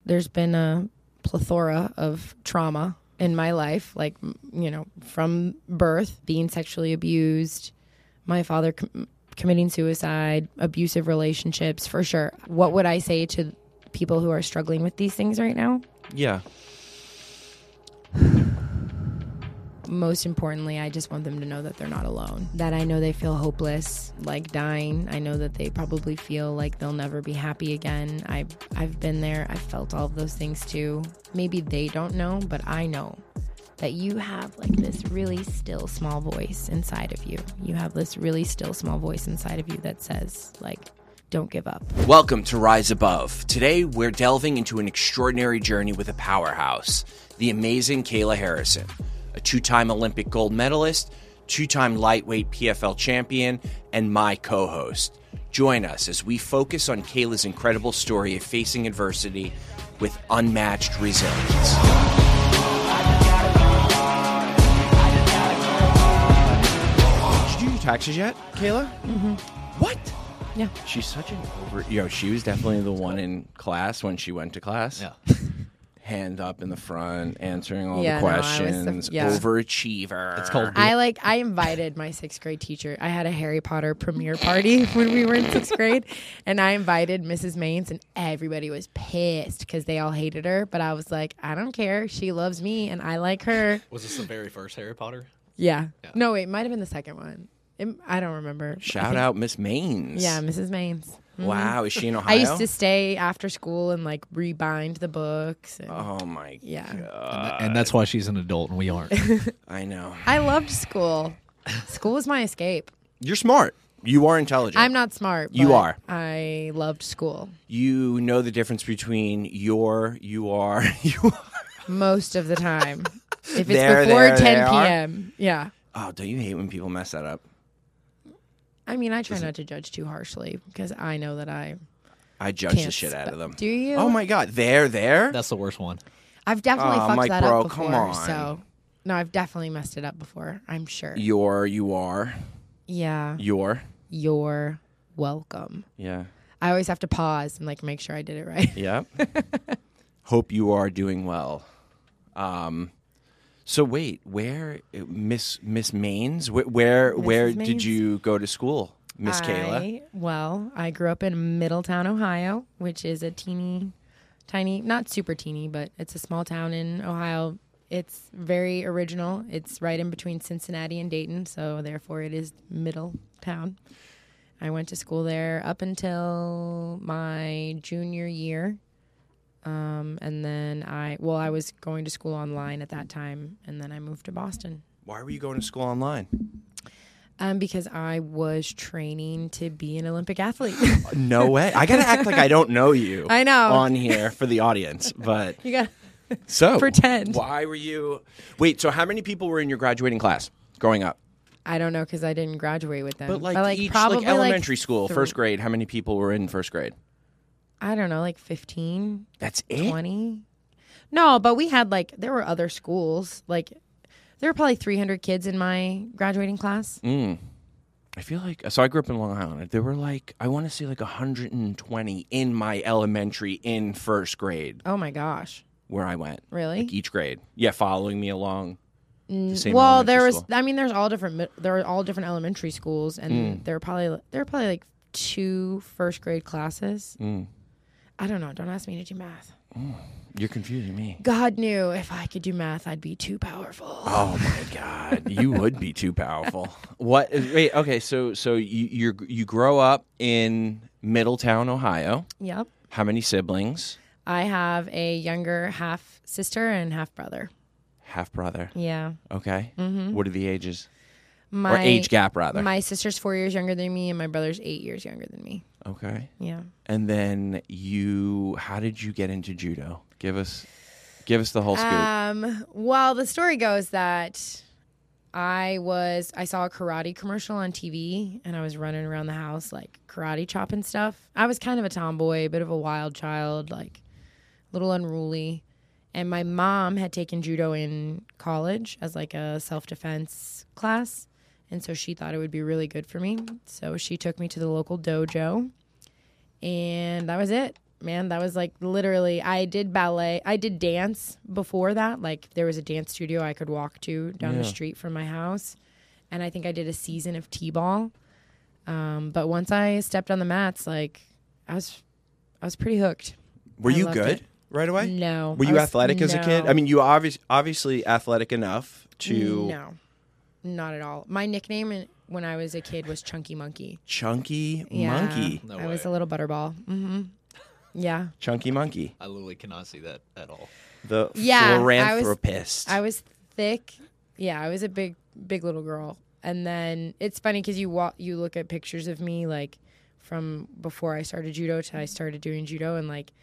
there's been a plethora of trauma in my life, like, from birth, being sexually abused, my father committing suicide, abusive relationships, for sure. What would I say to people who are struggling with these things right now? Yeah. Most importantly, I just want them to know that they're not alone. That I know they feel hopeless, like dying. I know that they probably feel like they'll never be happy again. I've been there. I've felt all of those things too. Maybe they don't know, but I know that you have like this really still small voice inside of you. You have this really still small voice inside of you that says, like, don't give up. Welcome to Rise Above. Today, we're delving into an extraordinary journey with a powerhouse, the amazing Kayla Harrison. A two-time Olympic gold medalist, two-time lightweight PFL champion, and my co-host. Join us as we focus on Kayla's incredible story of facing adversity with unmatched resilience. Did you do your taxes yet, Kayla? Mm-hmm. What? Yeah. She's such an she was definitely the one in class when she went to class. Yeah. Hand up in the front, answering all Yeah, the no, I was questions. yeah. Overachiever. It's called I invited my 6th grade teacher. I had a Harry Potter premiere party when we were in 6th grade, and I invited Mrs. Maines, and everybody was pissed because they all hated her. But I was like, I don't care. She loves me, and I like her. Was this the very first Harry Potter? Yeah. Yeah. No, it might have been the second one. I don't remember. Shout out Miss Maines. Yeah, Mrs. Maines. Wow, is she in Ohio? I used to stay after school and like rebind the books. And, Oh my yeah. God. And that's why she's an adult and we aren't. I know. I loved school. School was my escape. You're smart. You are intelligent. I'm not smart. You but are. I loved school. You know the difference between you are. Most of the time. If it's There, before there, 10 they are. p.m. Yeah. Oh, don't you hate when people mess that up? I mean, I try not to judge too harshly because I know that I I judge the can't. shit out of them. Do you? Oh my God. There. That's the worst one. I've definitely Oh, fucked Mike, that bro, up before. come on. So, no, I've definitely messed it up before. I'm sure. You are. Yeah. You're. Welcome. Yeah. I always have to pause and like make sure I did it right. Yep. Hope you are doing well. So wait, where Miss Maines? Where did Maines? you go to school, Miss Kayla? Well, I grew up in Middletown, Ohio, which is a teeny, tiny, not super teeny, but it's a small town in Ohio. It's very original. It's right in between Cincinnati and Dayton, so therefore it is Middletown. I went to school there up until my junior year. And then I was going to school online at that time, and then I moved to Boston. Why were you going to school online? Because I was training to be an Olympic athlete. No way. I gotta act like I don't know you. I know. On here for the audience, but You got so pretend. Why were you? Wait. So how many people were in your graduating class growing up? I don't know because I didn't graduate with them. But like each probably elementary school, first grade, how many people were in first grade? I don't know, like 15, That's it. 20. No, but we had there were other schools. Like there were probably 300 kids in my graduating class. I feel like so. I grew up in Long Island. There were I want to say 120 in my elementary in first grade Oh my gosh. where I went. Really? Like each grade. Yeah, following me along. The same Well, elementary school. there's all different there are all different elementary schools, and there were probably like 2 first grade classes. I don't know. Don't ask me to do math. You're confusing me. God knew if I could do math, I'd be too powerful. Oh my God, you would be too powerful. What? Wait. Okay. So you grow up in Middletown, Ohio. Yep. How many siblings? I have a younger half sister and half brother. Half brother. Yeah. Okay. What are the ages? My Or age gap, rather. My sister's 4 years younger than me, and my brother's 8 years younger than me. Okay. Yeah. And then how did you get into judo? Give us the whole scoop. Well, the story goes that I saw a karate commercial on TV, and I was running around the house like karate chopping stuff. I was kind of a tomboy, a bit of a wild child, like a little unruly. And my mom had taken judo in college as like a self-defense class. And so she thought it would be really good for me. So she took me to the local dojo, and that was it. man. That was like literally, I did ballet. I did dance before that. Like there was a dance studio I could walk to down the street from my house. And I think I did a season of t-ball. But once I stepped on the mats, like I was pretty hooked. Were you loved good it. right away? No. Were you athletic as a kid? No. I mean, you obviously athletic enough to No, not at all. My nickname when I was a kid was Chunky Monkey. Chunky Yeah. Monkey. No I was way. a little butterball. Mm-hmm. Yeah. Chunky Monkey. I literally cannot see that at all. The Yeah, philanthropist. I was thick. Yeah, I was a big little girl. And then it's funny because you look at pictures of me like from before I started judo to I started doing judo, and like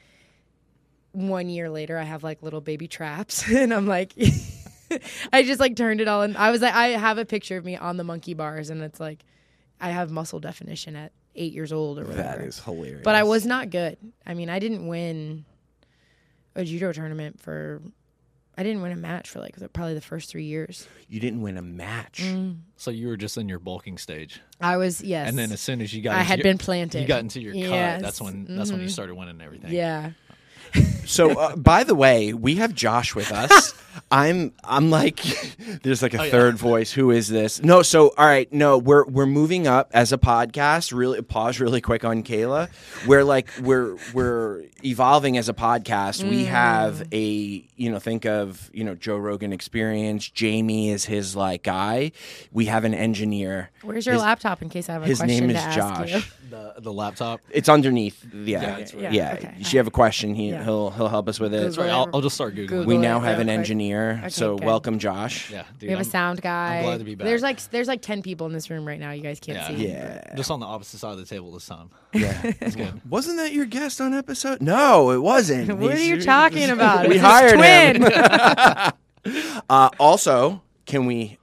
1 year later I have like little baby traps, and I'm like, I just like turned it all, and I was like, I have a picture of me on the monkey bars, and it's like I have muscle definition at 8 years old or whatever. That is hilarious. But I was not good. I mean, I didn't win a judo tournament I didn't win a match for like probably the first 3 years. You didn't win a match. So you were just in your bulking stage, I was, yes. and then as soon as you got, I into had your- been planted. You got into your Yes. cut. That's when you started winning everything. Yeah. So, by the way, we have Josh with us. I'm like, there's like a third voice. Who is this? No, so all right, no, we're moving up as a podcast. Really, pause really quick on Kayla. We're evolving as a podcast. We have think of Joe Rogan Experience. Jamie is his like guy. We have an engineer. Where's your laptop in case I have a His question name is to ask Josh. you? The laptop. It's underneath. Yeah, Yeah, it's right. yeah. Okay. If you have a question, Yeah. he'll help us with it. That's right. I'll just start Googling. Google We it now real have an quick. engineer, Okay, so good. welcome, Josh. Yeah, dude, We have a I'm- sound guy. I'm glad to be back. There's like 10 people in this room right now. You guys can't see. Yeah. Just on the opposite side of the table this time. Yeah. That's good. Wasn't that your guest on episode? No, it wasn't. What are you talking about? We It's his hired him. twin. Also, can we?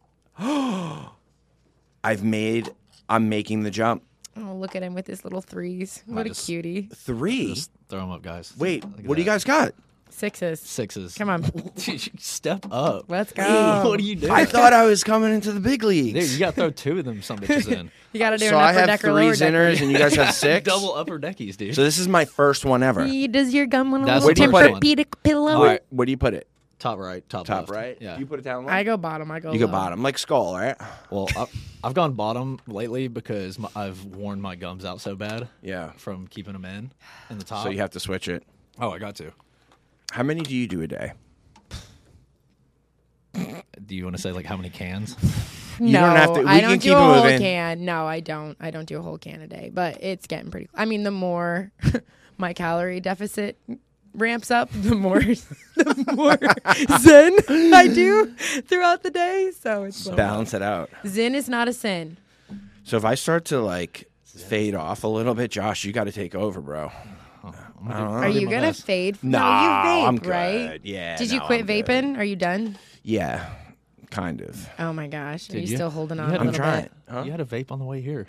I'm making the jump. Oh, look at him with his little threes. What a just- cutie. 3. Just throw them up, guys. Wait, Look at what do you that. guys got? Sixes. Sixes. Come on. Dude, you step up. Let's go. What are you doing? I thought I was coming into the big leagues. Dude, you got to throw 2 of them some bitches in. You got to do so an I upper have deck or 3 lower deck. zinners, and you guys have 6. Double upper deckies, dude. So this is my first one ever. Does your gum want a That's little the first one. Tempur-Pedic pillow? All right, where do you put it? top right, top Top left. right. Yeah. You put it down low. I go bottom. I go You go low. bottom, like skull, right? Well, I've gone bottom lately because I've worn my gums out so bad Yeah. from keeping them in the top. So you have to switch it. Oh, I got to. How many do you do a day? Do you want to say like how many cans? You No, don't have to- we I can don't keep do it a whole moving. can. No, I don't. I don't do a whole can a day, but it's getting pretty. I mean, the more my calorie deficit ramps up, the more Zen I do throughout the day. So it's like, Balance it out. Zen is not a sin. So if I start to like fade off a little bit, Josh, you got to take over, bro. Are you gonna fade? No, you vape, I'm good. right? Yeah. Did you no, quit I'm good. vaping? Are you done? Yeah, kind of. Oh my gosh, are Did you you? still holding on You a had to little I'm trying. bit? Huh? You had a vape on the way here.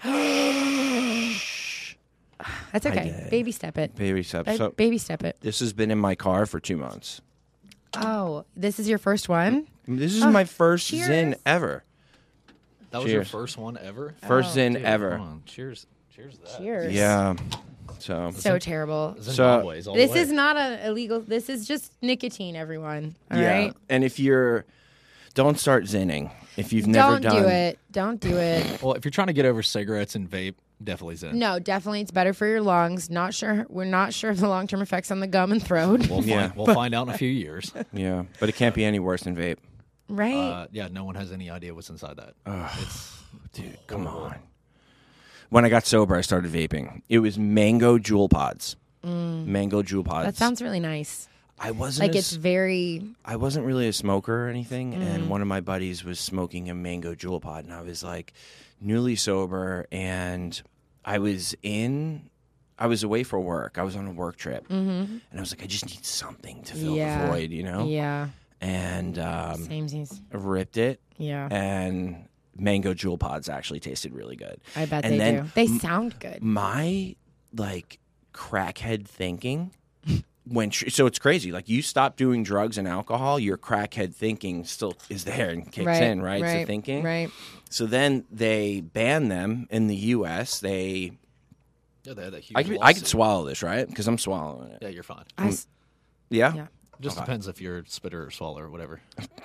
That's okay. did. Baby step it. Baby step. So Baby step it. this has been in my car for 2 months. Oh, this is your first one? This is my first cheers. Zin ever. That was your Cheers. first one ever? First Zin Dude, ever. Come on. Cheers. Cheers to that. Cheers. Yeah. So So terrible. Zimbabwe's all the This way. is not a illegal. This is just nicotine, everyone. All yeah. right. And if don't start zinning if you've never Don't done. do it. Don't do it. Well, if you're trying to get over cigarettes and vape, definitely Zen. No, definitely, it's better for your lungs. Not sure. We're not sure of the long-term effects on the gum and throat. We'll find out in a few years. Yeah, but it can't be any worse than vape. Right. Yeah, no one has any idea what's inside that. Dude, come on. When I got sober, I started vaping. It was mango jewel pods. Mango jewel pods. That sounds really nice. I wasn't Like it's very. I wasn't really a smoker or anything, and one of my buddies was smoking a mango jewel pod, and I was like newly sober, and I was away for work. I was on a work trip, and I was like, I just need something to fill Yeah. the void, you know? Yeah. And Samesies. ripped it, Yeah. and mango jewel pods actually tasted really good. I bet and they then do. They sound good. My like crackhead thinking so it's crazy. Like you stop doing drugs and alcohol, your crackhead thinking still is there and kicks in, right? It's the thinking. Right. So then they ban them in the U.S. They Yeah, they had that huge I could lawsuit. swallow this, right? Because I'm swallowing it. Yeah, you're fine. Yeah? Yeah. Just depends if you're spitter or swallower or whatever.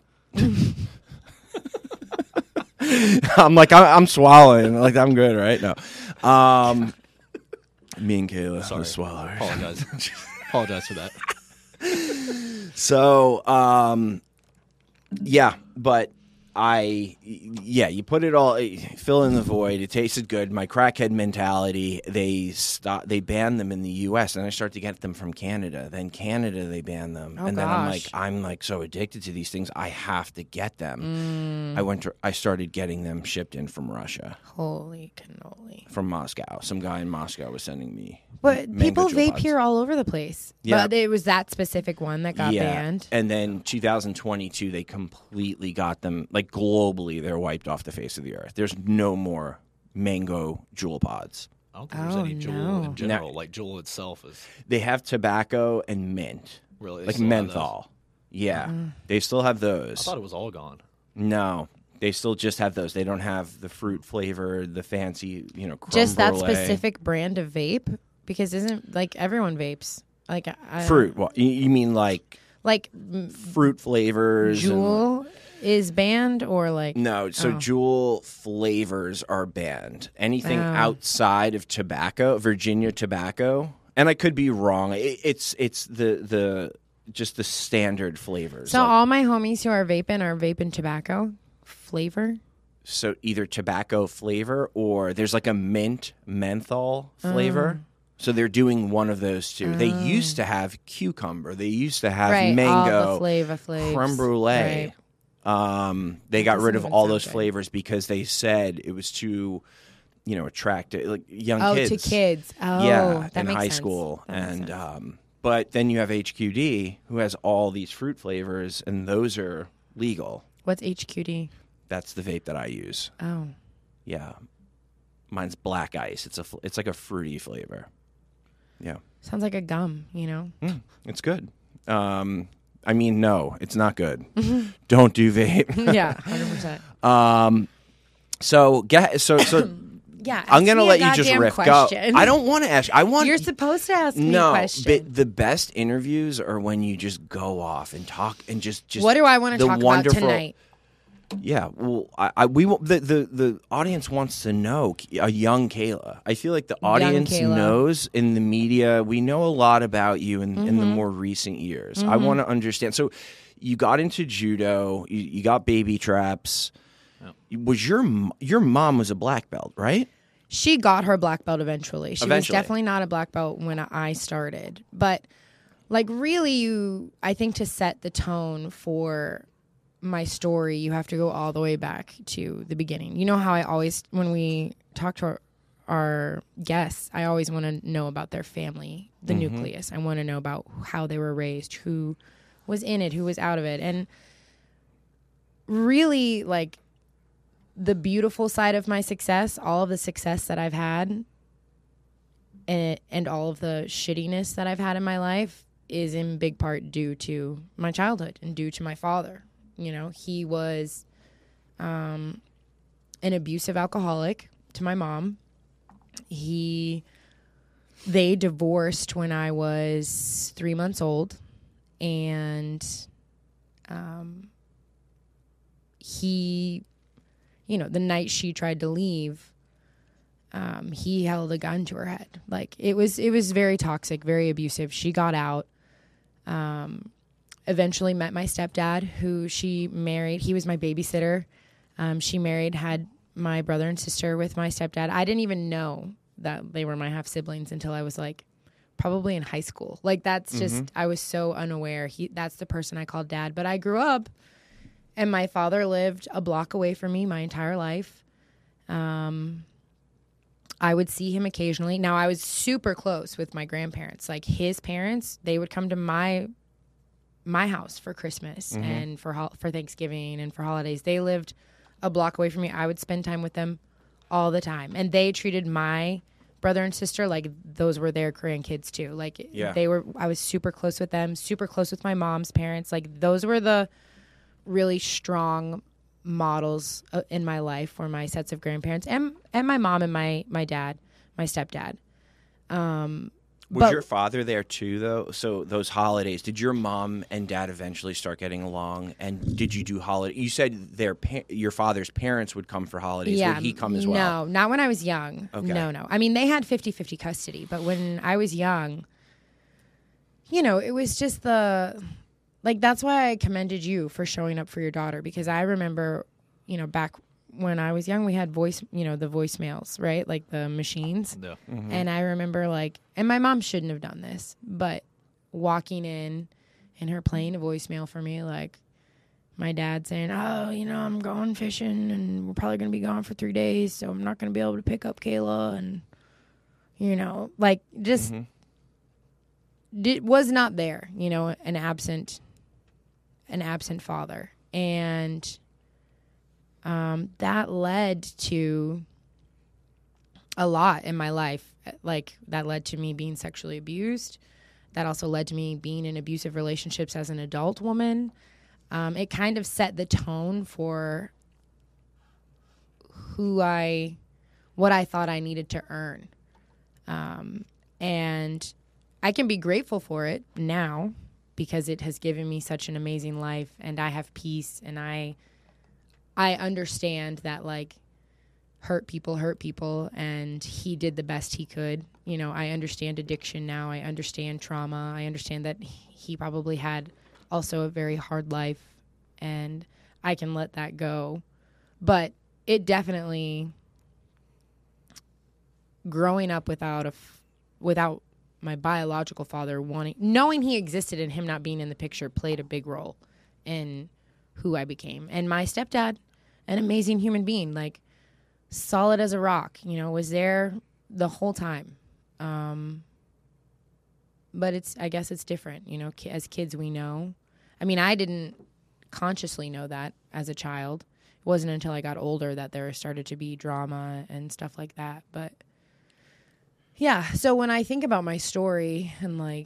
I'm like, I'm swallowing. Like, I'm good, right? No. Me and Kayla, Sorry. the swallower. Apologize. Apologize for that. So, yeah, but you put it all, fill in the void. It tasted good. My crackhead mentality, they banned them in the U.S. and I started to get them from Canada. Then Canada, they banned them. Oh, and gosh. then I'm like so addicted to these things. I have to get them. I started getting them shipped in from Russia, Holy cannoli. from Moscow. Some guy in Moscow was sending me. But mango people jewel vape pods. here all over the place. Yeah. But it was that specific one that got banned. And then 2022, they completely got them, like globally, they're wiped off the face of the earth. There's no more mango jewel pods. I don't think there's Oh, any Juul no. in general. Like Juul itself is They have tobacco and mint, really like still have those. menthol. Yeah, they still have I those. thought it was all gone. No, they still just have those. They don't have the fruit flavor, the fancy, creme Just that brulee. specific brand of vape? Because isn't, like, everyone vapes. Like, Fruit. What, you mean like Like, fruit flavors? and- Juul is banned or, like... No, so Oh. Juul flavors are banned. Anything Oh. outside of tobacco, Virginia tobacco, and I could be wrong. It's the just the standard flavors. So Like, all my homies who are vaping tobacco flavor? so either tobacco flavor or there's like a mint menthol flavor. So they're doing one of those two. They used to have cucumber. They used to have Right, mango, all the flavors. creme brulee. Right. They got rid doesn't of even all sound those good. flavors because they said it was too, attractive, like young Oh, kids. to kids. Oh, yeah, that in makes high sense. school, That makes and sense. but then you have HQD who has all these fruit flavors, and those are legal. What's HQD? That's the vape that I use. Oh. Yeah, mine's black ice. It's like a fruity flavor. Yeah, Sounds like a gum, it's good. I mean, no, it's not good. Don't do vape. Yeah, 100%. So Yeah, I'm ask gonna me a let you just goddamn riff question. go. I don't want to ask. I want You're supposed to ask me no. questions. But the best interviews are when you just go off and talk and just. What do I want to the talk about wonderful- tonight? Yeah, well, the audience wants to know a young Kayla. I feel like the audience Kayla. knows in the media. We know a lot about you in the Mm-hmm. more recent years. I want to understand. So, you got into judo. You got baby traps. Was your mom was a black belt, right? She got her black belt eventually. She Eventually. was definitely not a black belt when I started. But, like, really, I think to set the tone for my story, you have to go all the way back to the beginning. You know how I always, when we talk to our guests, I always want to know about their family, the nucleus. I want to know about how they were raised, who was in it, who was out of it. And really, like, the beautiful side of my success, all of the success that I've had, and all of the shittiness that I've had in my life is in big part due to my childhood and due to my father. He was an abusive alcoholic to my mom. They divorced when I was 3 months old, and he, the night she tried to leave, he held a gun to her head. Like, it was very toxic, very abusive. She got out. Eventually met my stepdad, who she married. He was my babysitter. She married, had my brother and sister with my stepdad. I didn't even know that they were my half siblings until I was like probably in high school. Like, that's just, I was so unaware. That's the person I called dad. But I grew up, and my father lived a block away from me my entire life. I would see him occasionally. Now, I was super close with my grandparents. Like, his parents, they would come to my house for Christmas and for Thanksgiving and for holidays. They lived a block away from me. I would spend time with them all the time. And they treated my brother and sister like those were their grandkids too. Like, Yeah. I was super close with them, super close with my mom's parents. Like, those were the really strong models in my life, were my sets of grandparents and my mom and my dad, my stepdad. Was your father there too, though? So those holidays, did your mom and dad eventually start getting along? And did you do holiday? You said your father's parents would come for holidays. Yeah, Would he come as well? No, not when I was young. Okay. No. I mean, they had 50-50 custody, but when I was young, it was just that's why I commended you for showing up for your daughter, because I remember, back when I was young, we had the voicemails, right? Like the machines. Yeah. Mm-hmm. And I remember and my mom shouldn't have done this, but walking in and her playing a voicemail for me, like my dad saying, oh, I'm going fishing and we're probably going to be gone for 3 days, so I'm not going to be able to pick up Kayla. And, was not there, an absent father. And that led to a lot in my life. Like, that led to me being sexually abused. That also led to me being in abusive relationships as an adult woman. It kind of set the tone for what I thought I needed to earn. And I can be grateful for it now because it has given me such an amazing life, and I have peace, and I understand that, hurt people, and he did the best he could. I understand addiction now. I understand trauma. I understand that he probably had also a very hard life, and I can let that go. But it definitely, growing up without my biological father knowing he existed and him not being in the picture played a big role in who I became. And my stepdad, an amazing human being, solid as a rock, was there the whole time. But I guess it's different, as kids we know. I mean, I didn't consciously know that as a child. It wasn't until I got older that there started to be drama and stuff like that. But yeah, so when I think about my story and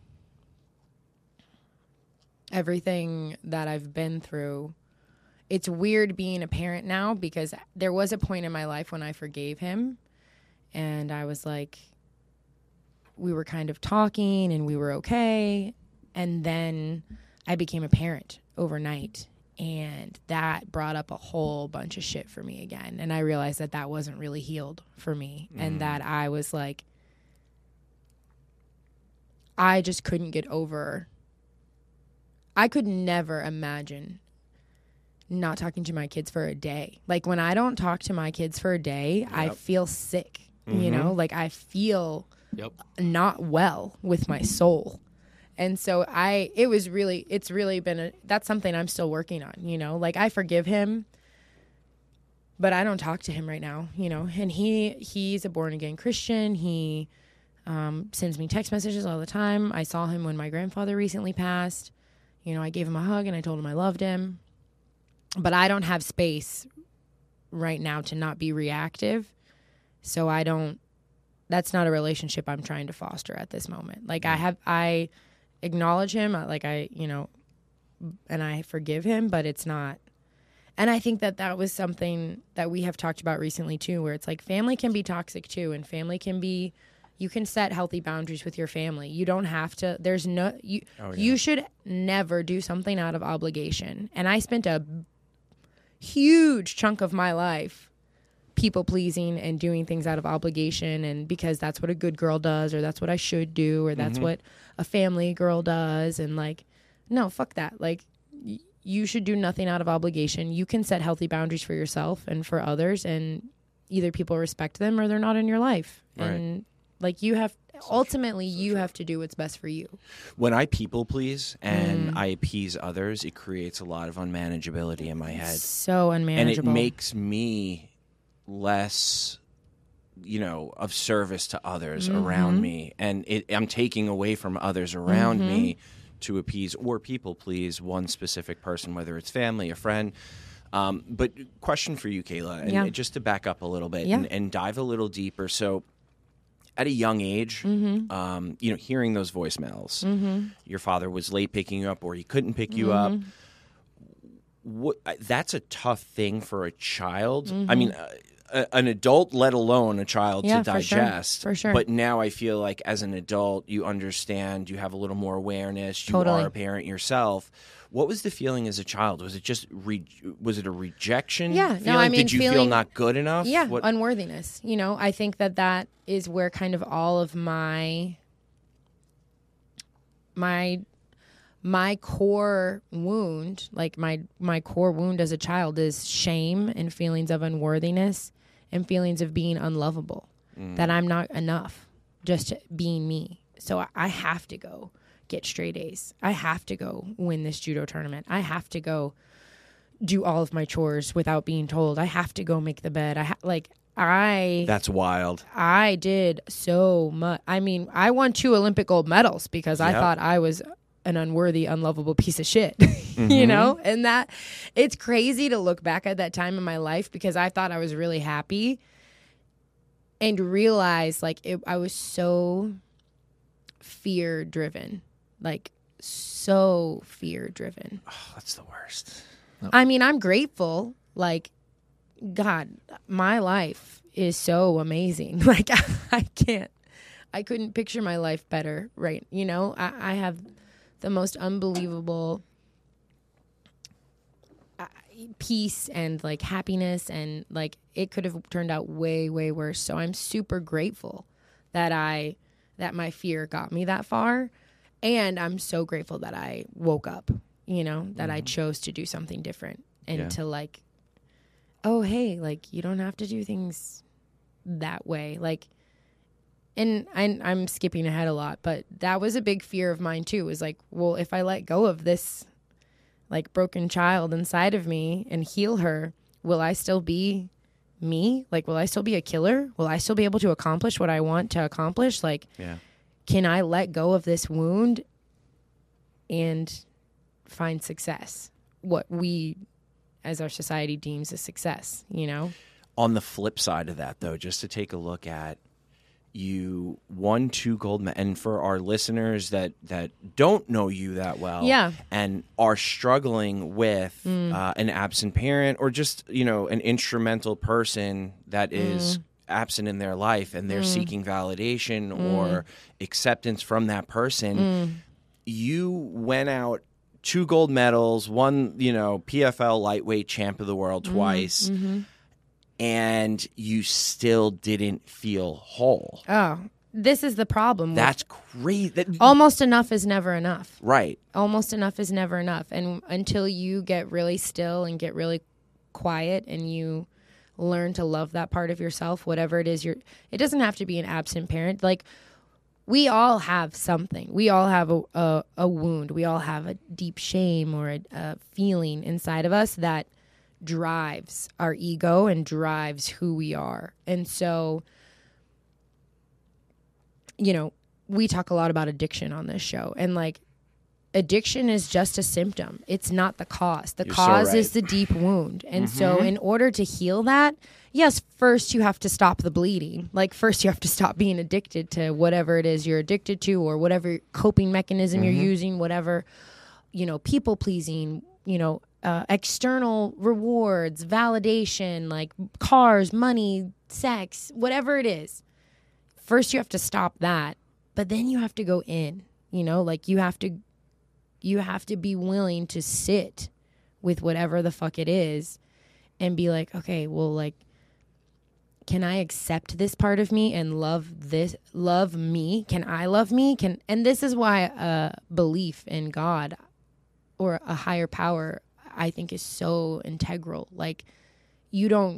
everything that I've been through, it's weird being a parent now, because there was a point in my life when I forgave him, and I was we were kind of talking and we were okay. And then I became a parent overnight, and that brought up a whole bunch of shit for me again. And I realized that wasn't really healed for me, and that I was I just couldn't get over. I could never imagine not talking to my kids for a day. When I don't talk to my kids for a day, yep. I feel sick, I feel not well with my soul. And so it's really been that's something I'm still working on, I forgive him, but I don't talk to him right now, and he's a born again Christian. He sends me text messages all the time. I saw him when my grandfather recently passed. I gave him a hug and I told him I loved him. But I don't have space right now to not be reactive. So that's not a relationship I'm trying to foster at this moment. I acknowledge him, and I forgive him, but it's not. And I think that was something that we have talked about recently too, where it's family can be toxic too, and family can be, you can set healthy boundaries with your family. You don't have to, you should never do something out of obligation. And I spent a huge chunk of my life people pleasing and doing things out of obligation, and because that's what a good girl does, or that's what I should do, or that's what a family girl does. And no, fuck that. You should do nothing out of obligation. You can set healthy boundaries for yourself and for others, and either people respect them or they're not in your life. Right. And you have you have to do what's best for you. When I people please and I appease others, it creates a lot of unmanageability in my head. So unmanageable. And it makes me less, of service to others around me. And I'm taking away from others around me to appease or people please one specific person, whether it's family, a friend. But question for you, Kayla, and just to back up a little bit and dive a little deeper. So at a young age, hearing those voicemails, your father was late picking you up or he couldn't pick you up. That's a tough thing for a child. I mean, an adult, let alone a child, Yeah, to digest. for sure. But now I feel like as an adult, you understand, you have a little more awareness. You Totally. are a parent yourself. What was the feeling as a child? Was it just was it a rejection? Yeah, feeling? no, I mean, did you feel feeling- not good enough? Yeah, What- unworthiness. You know, I think that is where kind of all of my core wound, like my core wound as a child, is shame and feelings of unworthiness and feelings of being unlovable, that I'm not enough just being me. So I have to go get straight A's. I have to go win this judo tournament. I have to go do all of my chores without being told. I have to go make the bed. That's wild. I did so much. I mean, I won 2 Olympic gold medals because I Yep. thought I was an unworthy, unlovable piece of shit, you know? And that it's crazy to look back at that time in my life because I thought I was really happy and realize I was so fear driven, so fear driven. Oh, that's the worst. I mean, I'm grateful. Like, God, my life is so amazing. Like, I couldn't picture my life better, right? You know, I have the most unbelievable peace and like happiness, and like it could have turned out way, way worse. So I'm super grateful that my fear got me that far. And I'm so grateful that I woke up, you know, that I chose to do something different and to like, oh, hey, like you don't have to do things that way. Like, and I'm skipping ahead a lot, but that was a big fear of mine too. Was like, well, if I let go of this like broken child inside of me and heal her, will I still be me? Like, will I still be a killer? Will I still be able to accomplish what I want to accomplish? Like, can I let go of this wound and find success? What we as our society deems a success, you know? On the flip side of that, though, just to take a look at, you won 2 gold medals, and for our listeners that don't know you that well, and are struggling with an absent parent or just, you know, an instrumental person that is absent in their life, and they're seeking validation or acceptance from that person, you went out 2 gold medals, won, you know, PFL lightweight champ of the world twice. And you still didn't feel whole. Oh, this is the problem. That's great. Almost enough is never enough. Right. Almost enough is never enough. And until you get really still and get really quiet and you learn to love that part of yourself, whatever it is, it doesn't have to be an absent parent. Like, we all have something. We all have a wound. We all have a deep shame or a feeling inside of us that drives our ego and drives who we are. And so, you know, we talk a lot about addiction on this show, and like addiction is just a symptom. It's not the cause. The cause is the deep wound. And so in order to heal that, yes, first you have to stop the bleeding. Like, first you have to stop being addicted to whatever it is you're addicted to, or whatever coping mechanism you're using, whatever, you know, people pleasing, you know, external rewards, validation, like cars, money, sex, whatever it is. First you have to stop that, but then you have to go in, you know, like you have to be willing to sit with whatever the fuck it is and be like, okay, well, like, can I accept this part of me and love me? Can I love me? And this is why belief in God or a higher power, I think, is so integral. Like, you don't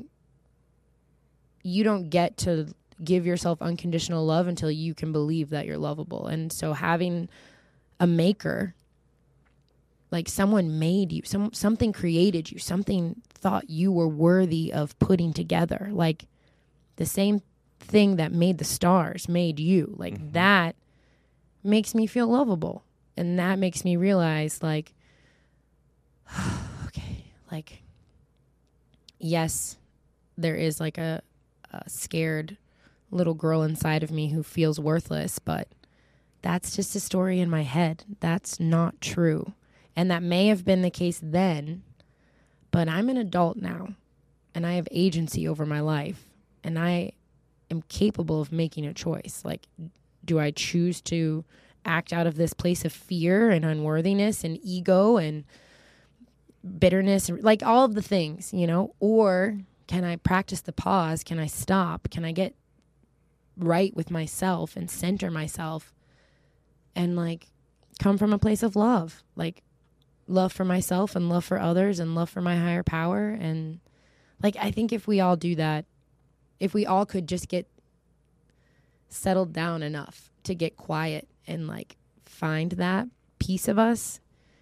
get to give yourself unconditional love until you can believe that you're lovable. And so having a maker, like someone made you, something created you, something thought you were worthy of putting together. Like, the same thing that made the stars made you. Like, that makes me feel lovable. And that makes me realize, like, okay, like, yes, there is like a scared little girl inside of me who feels worthless, but that's just a story in my head. That's not true. And that may have been the case then, but I'm an adult now and I have agency over my life. and I am capable of making a choice. Like, do I choose to act out of this place of fear and unworthiness and ego and bitterness, like all of the things, you know? Or can I practice the pause? Can I stop? Can I get right with myself and center myself and like come from a place of love, like love for myself and love for others and love for my higher power? And like, I think if we all do that, if we all could just get settled down enough to get quiet and like find that piece of us,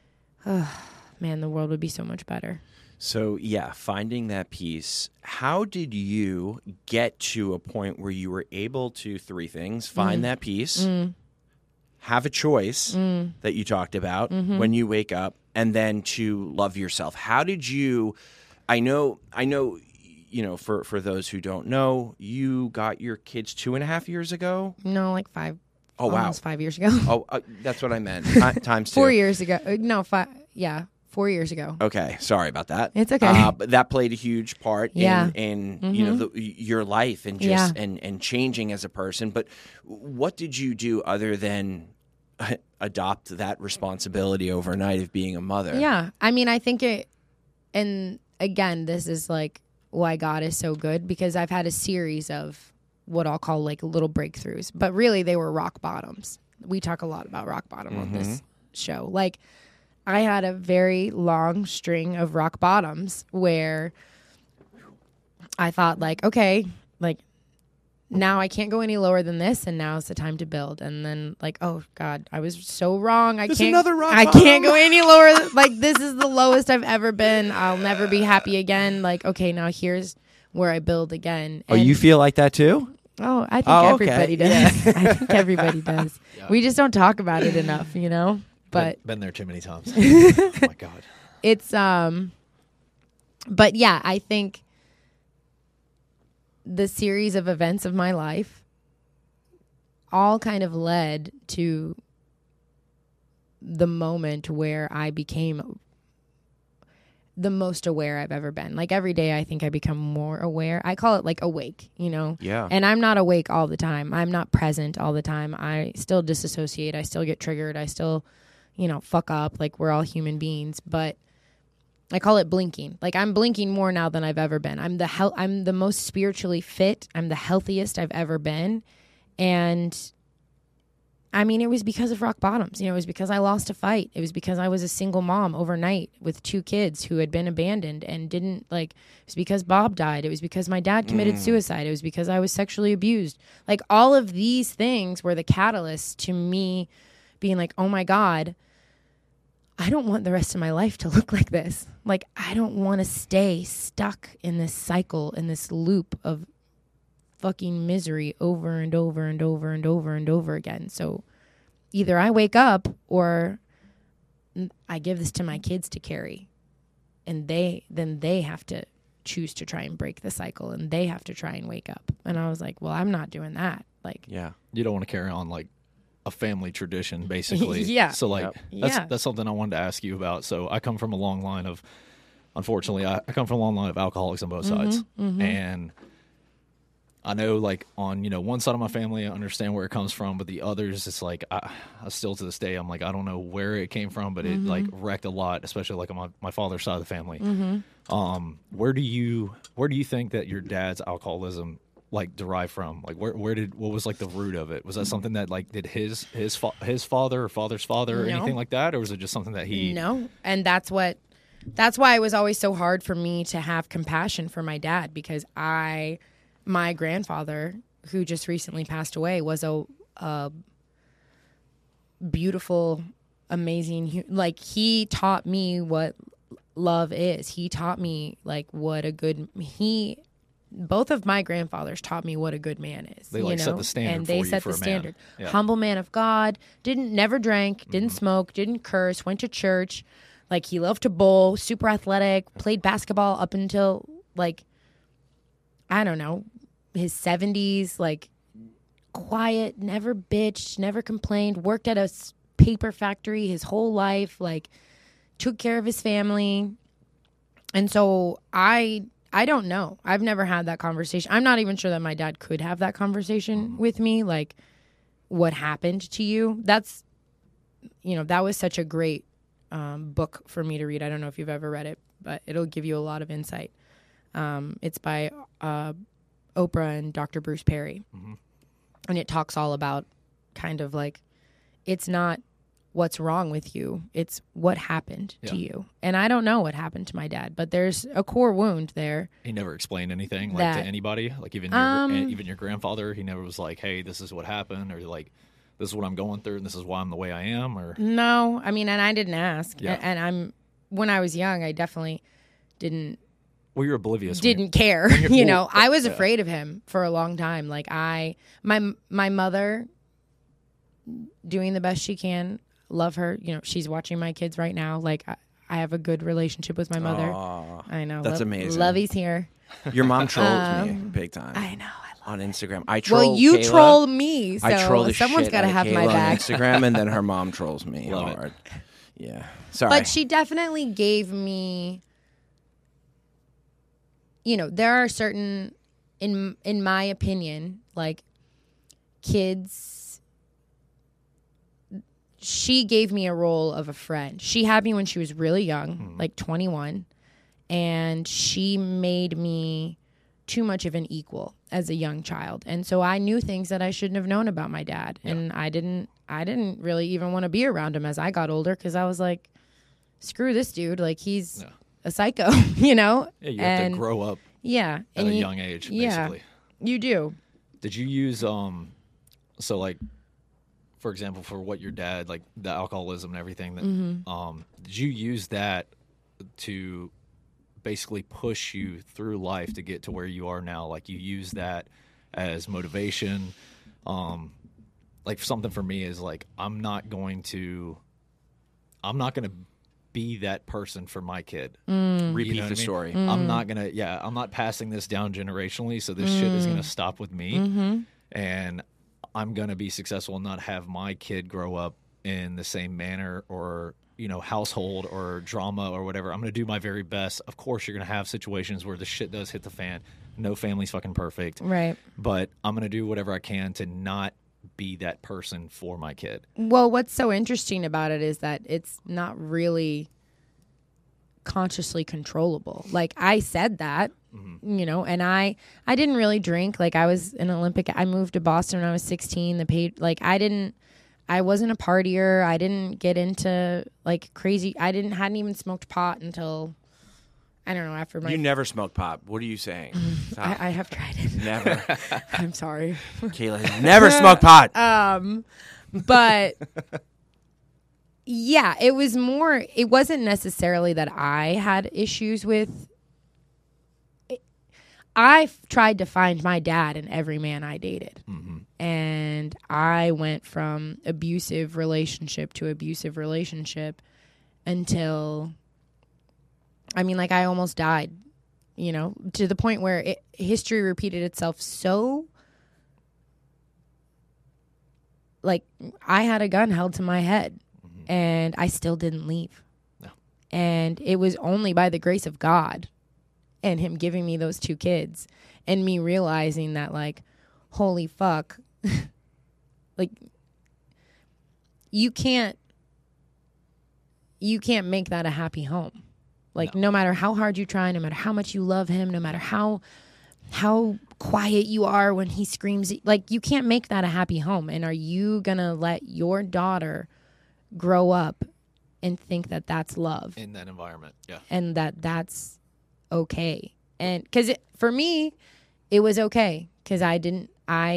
man, the world would be so much better. So, yeah, finding that piece. How did you get to a point where you were able to, three things, find that piece, have a choice that you talked about when you wake up, and then to love yourself? How did you, I know, you know, for those who don't know, you got your kids 2.5 years ago? No, like 5. Oh, wow. Almost 5 years ago. Oh, that's what I meant. Times 2. 4 years ago. No, 5. Yeah. 4 years ago. Okay, sorry about that. It's okay. But that played a huge part in you know, your life and just and changing as a person. But what did you do other than adopt that responsibility overnight of being a mother? Yeah, I mean, I think it. And again, this is like why God is so good, because I've had a series of what I'll call like little breakthroughs, but really they were rock bottoms. We talk a lot about rock bottom on this show. Like, I had a very long string of rock bottoms where I thought like, okay, like now I can't go any lower than this, and now it's the time to build. And then like, oh God, I was so wrong. I can't go any lower. Like, this is the lowest I've ever been. I'll never be happy again. Like, okay, now here's where I build again. Oh, you feel like that too? Oh, I think everybody does. Yeah. I think everybody does. Yeah. We just don't talk about it enough, you know? But been there too many times. Oh my God. It's but yeah, I think the series of events of my life all kind of led to the moment where I became the most aware I've ever been. Like, every day I think I become more aware. I call it like awake, you know? Yeah. And I'm not awake all the time. I'm not present all the time. I still disassociate. I still get triggered. I still, you know, fuck up. Like, we're all human beings. But I call it blinking. Like, I'm blinking more now than I've ever been. I'm the most spiritually fit. I'm the healthiest I've ever been. And I mean, it was because of rock bottoms. You know, it was because I lost a fight. It was because I was a single mom overnight with 2 kids who had been abandoned and didn't, like, it was because Bob died. It was because my dad committed suicide. It was because I was sexually abused. Like, all of these things were the catalyst to me being like, oh my God, I don't want the rest of my life to look like this. Like, I don't want to stay stuck in this cycle, in this loop of fucking misery over and over and over and over and over again. So either I wake up or I give this to my kids to carry, and then they have to choose to try and break the cycle, and they have to try and wake up. And I was like, well, I'm not doing that. Like, yeah, you don't want to carry on like a family tradition, basically. Yeah. So like that's something I wanted to ask you about. So I come from a long line of, unfortunately, I come from a long line of alcoholics on both sides, and I know, like, on, you know, one side of my family, I understand where it comes from, but the others, it's like, I still to this day, I'm like, I don't know where it came from, but it, like, wrecked a lot, especially, like, on my father's side of the family. Where do you think that your dad's alcoholism, like, derived from? Like, what was, like, the root of it? Was that something that, like, did his father or father's father or anything like that? Or was it just something that he... No, and that's why it was always so hard for me to have compassion for my dad, because my grandfather, who just recently passed away, was a beautiful, amazing, like, he taught me what love is. He taught me, like, both of my grandfathers taught me what a good man is. They, like, set the standard and they for set you the for a standard. Man. Yeah. Humble man of God, never drank, didn't smoke, didn't curse, went to church. Like, he loved to bowl, super athletic, played basketball up until, like, I don't know, his 70s, like, quiet, never bitched, never complained, worked at a paper factory his whole life, like, took care of his family. And so I I don't know. I've never had that conversation. I'm not even sure that my dad could have that conversation with me. Like, what happened to you? That's, that was such a great book for me to read. I don't know if you've ever read it, but it'll give you a lot of insight. It's by Oprah and Dr. Bruce Perry. And it talks all about kind of like, it's not what's wrong with you, it's what happened to you. And I don't know what happened to my dad, but there's a core wound there. He never explained anything like to anybody, like even your grandfather. He never was like, hey, this is what happened, or like, this is what I'm going through and this is why I'm the way I am. Or no, I mean, and I didn't ask. And when I was young, I definitely didn't. Well, you're oblivious. Didn't care. I was afraid of him for a long time. Like my mother doing the best she can. Love her. She's watching my kids right now. Like I have a good relationship with my mother. Aww, I know. That's amazing. Lovey's here. Your mom trolls me big time. I know. On Instagram. I troll Well, you Kayla. Troll me. So I troll the someone's got to have my Kayla back. on Instagram, and then her mom trolls me Love hard. Yeah. Sorry. But she definitely gave me, there are certain, in my opinion, like kids, she gave me a role of a friend. She had me when she was really young, like 21, and she made me too much of an equal as a young child. And so I knew things that I shouldn't have known about my dad. Yeah. And I didn't really even want to be around him as I got older, because I was like, screw this dude. Like, he's a psycho, Yeah, you have to grow up at a young age, basically. Yeah, you do. Did you use, so like, for example, for what your dad, like the alcoholism and everything, that, did you use that to basically push you through life to get to where you are now? Like, you use that as motivation? Like, something for me is like, I'm not going to be that person for my kid. Repeat the story. I'm not passing this down generationally, so this shit is going to stop with me. And I'm going to be successful and not have my kid grow up in the same manner or, household or drama or whatever. I'm going to do my very best. Of course, you're going to have situations where the shit does hit the fan. No family's fucking perfect. Right. But I'm going to do whatever I can to not be that person for my kid. Well, what's so interesting about it is that it's not really consciously controllable. Like, I said that, and I didn't really drink. Like, I was an Olympic. I moved to Boston when I was 16. I wasn't a partier. I didn't get into like crazy. hadn't even smoked pot until, I don't know, after my. You never smoked pot. What are you saying? I have tried it. Never. I'm sorry. Kayla has never smoked pot. But yeah, it wasn't necessarily that I had issues with. I tried to find my dad in every man I dated. And I went from abusive relationship to abusive relationship until, I almost died, to the point where history repeated itself. So, like, I had a gun held to my head and I still didn't leave. No. And it was only by the grace of God and him giving me those 2 kids and me realizing that, like, holy fuck, like, you can't make that a happy home. Like, no matter how hard you try, no matter how much you love him, no matter how quiet you are when he screams, like, you can't make that a happy home. And are you gonna let your daughter grow up and think that that's love in that environment? Yeah. And that's okay. And because for me, it was okay, because I didn't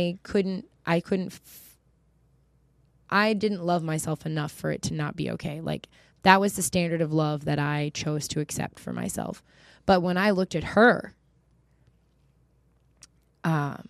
love myself enough for it to not be okay. Like, that was the standard of love that I chose to accept for myself. But when I looked at her, I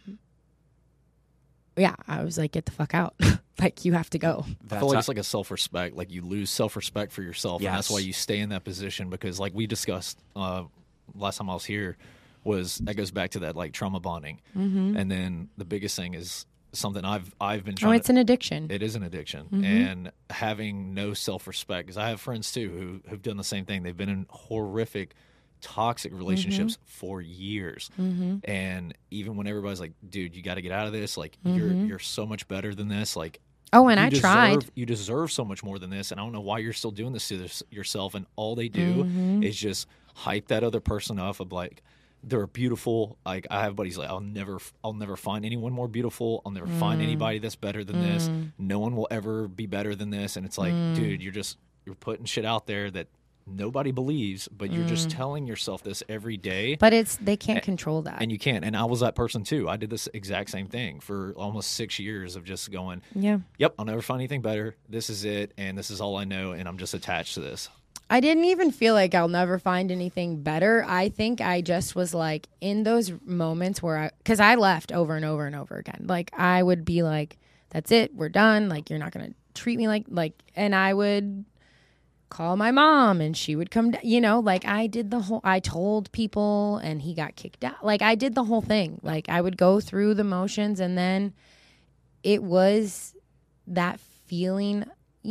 was like, get the fuck out. Like, you have to go. I feel like it's like a self-respect. Like, you lose self-respect for yourself. Yes. And that's why you stay in that position, because like we discussed last time I was here, that goes back to that, like, trauma bonding. And then the biggest thing is something I've been trying. It's an addiction. It is an addiction. And having no self-respect, because I have friends too who've done the same thing. They've been in horrific toxic relationships for years. And even when everybody's like, dude, you got to get out of this. Like, you're so much better than this. Like, oh, and I tried. You deserve so much more than this. And I don't know why you're still doing this to yourself. And all they do is just hype that other person up of like, they're beautiful. Like, I have buddies like, I'll never find anyone more beautiful. I'll never find anybody that's better than this. No one will ever be better than this. And it's like, dude, you're putting shit out there that nobody believes, but you're just telling yourself this every day. But they can't control that. And you can't. And I was that person too. I did this exact same thing for almost 6 years of just going, yep, I'll never find anything better. This is it. And this is all I know. And I'm just attached to this. I didn't even feel like I'll never find anything better. I think I just was like in those moments where because I left over and over and over again. Like, I would be like, that's it. We're done. Like, you're not going to treat me like, and I would call my mom and she would come, like I told people and he got kicked out. Like, I did the whole thing. Like, I would go through the motions, and then it was that feeling,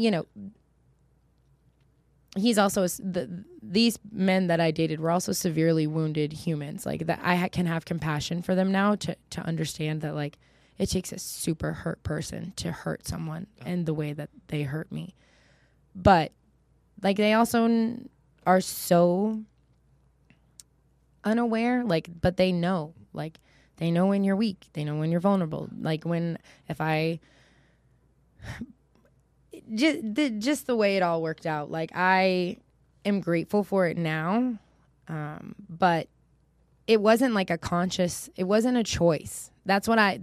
he's also, these men that I dated were also severely wounded humans. Like, that I can have compassion for them now to understand that, like, it takes a super hurt person to hurt someone and the way that they hurt me. But like, they also are so unaware, like, but they know when you're weak. They know when you're vulnerable. Like, just the way it all worked out. Like, I am grateful for it now. But it wasn't like it wasn't a choice. That's why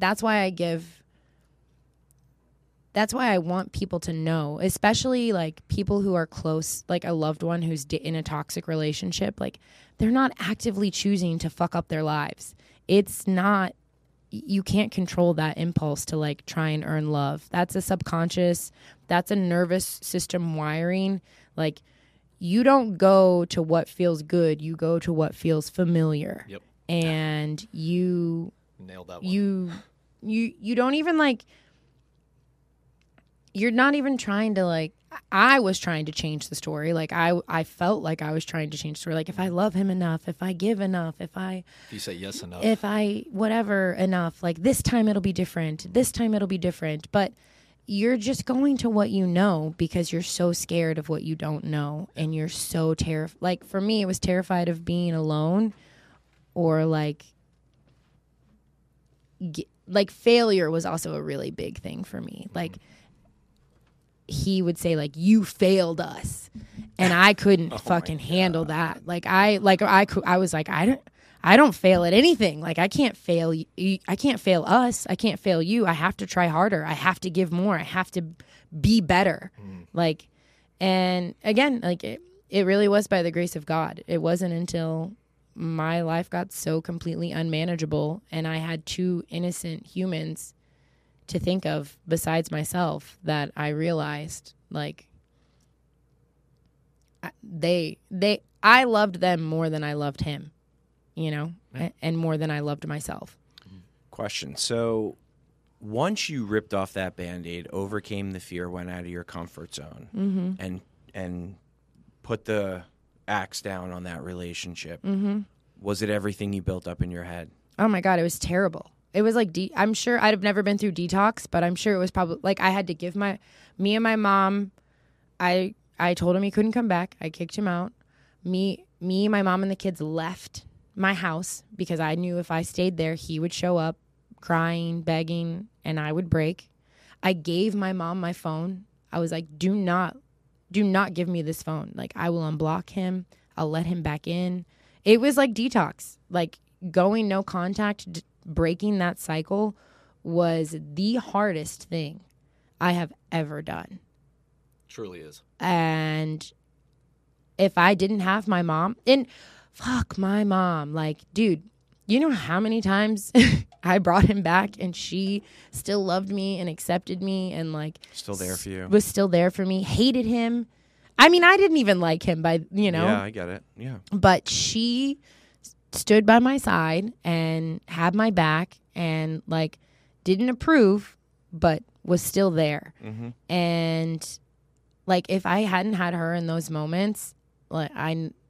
I want people to know, especially like people who are close, like a loved one who's in a toxic relationship. Like, they're not actively choosing to fuck up their lives. It's not, you can't control that impulse to like try and earn love. That's a subconscious, that's a nervous system wiring. Like, you don't go to what feels good, you go to what feels familiar. Yep. And you nailed that one. You don't even like, you're not even trying to like, I was trying to change the story. Like, I felt like I was trying to change the story. Like, if I love him enough, if I give enough, if you say yes enough, if I whatever enough, like, this time it'll be different. But you're just going to what you know because you're so scared of what you don't know. And you're so terrified. Like, for me, it was terrified of being alone, or like failure was also a really big thing for me. Like, he would say, like, you failed us, and I couldn't fucking handle that. Like, I was like, I don't fail at anything. Like, I can't fail I can't fail us. I can't fail you. I have to try harder. I have to give more. I have to be better. Like, and again, like, it really was by the grace of God. It wasn't until my life got so completely unmanageable and I had two innocent humans to think of besides myself that I realized, like, I loved them more than I loved him, and more than I loved myself. Question. So once you ripped off that Band-Aid, overcame the fear, went out of your comfort zone, and put the axe down on that relationship, was it everything you built up in your head? Oh my God, it was terrible. It was like, I'm sure I'd have never been through detox, but I'm sure it was probably like I had to give me and my mom, I told him he couldn't come back. I kicked him out. Me, my mom and the kids left my house because I knew if I stayed there, he would show up crying, begging, and I would break. I gave my mom my phone. I was like, do not give me this phone. Like, I will unblock him. I'll let him back in. It was like detox, like going no contact, breaking that cycle was the hardest thing I have ever done. Truly is. And if I didn't have my mom, and fuck my mom, like, dude, you know how many times I brought him back and she still loved me and accepted me and like still there for you, was still there for me, hated him. I mean, I didn't even like him Yeah, I get it. Yeah. But she stood by my side and had my back and like didn't approve, but was still there. And like, if I hadn't had her in those moments, like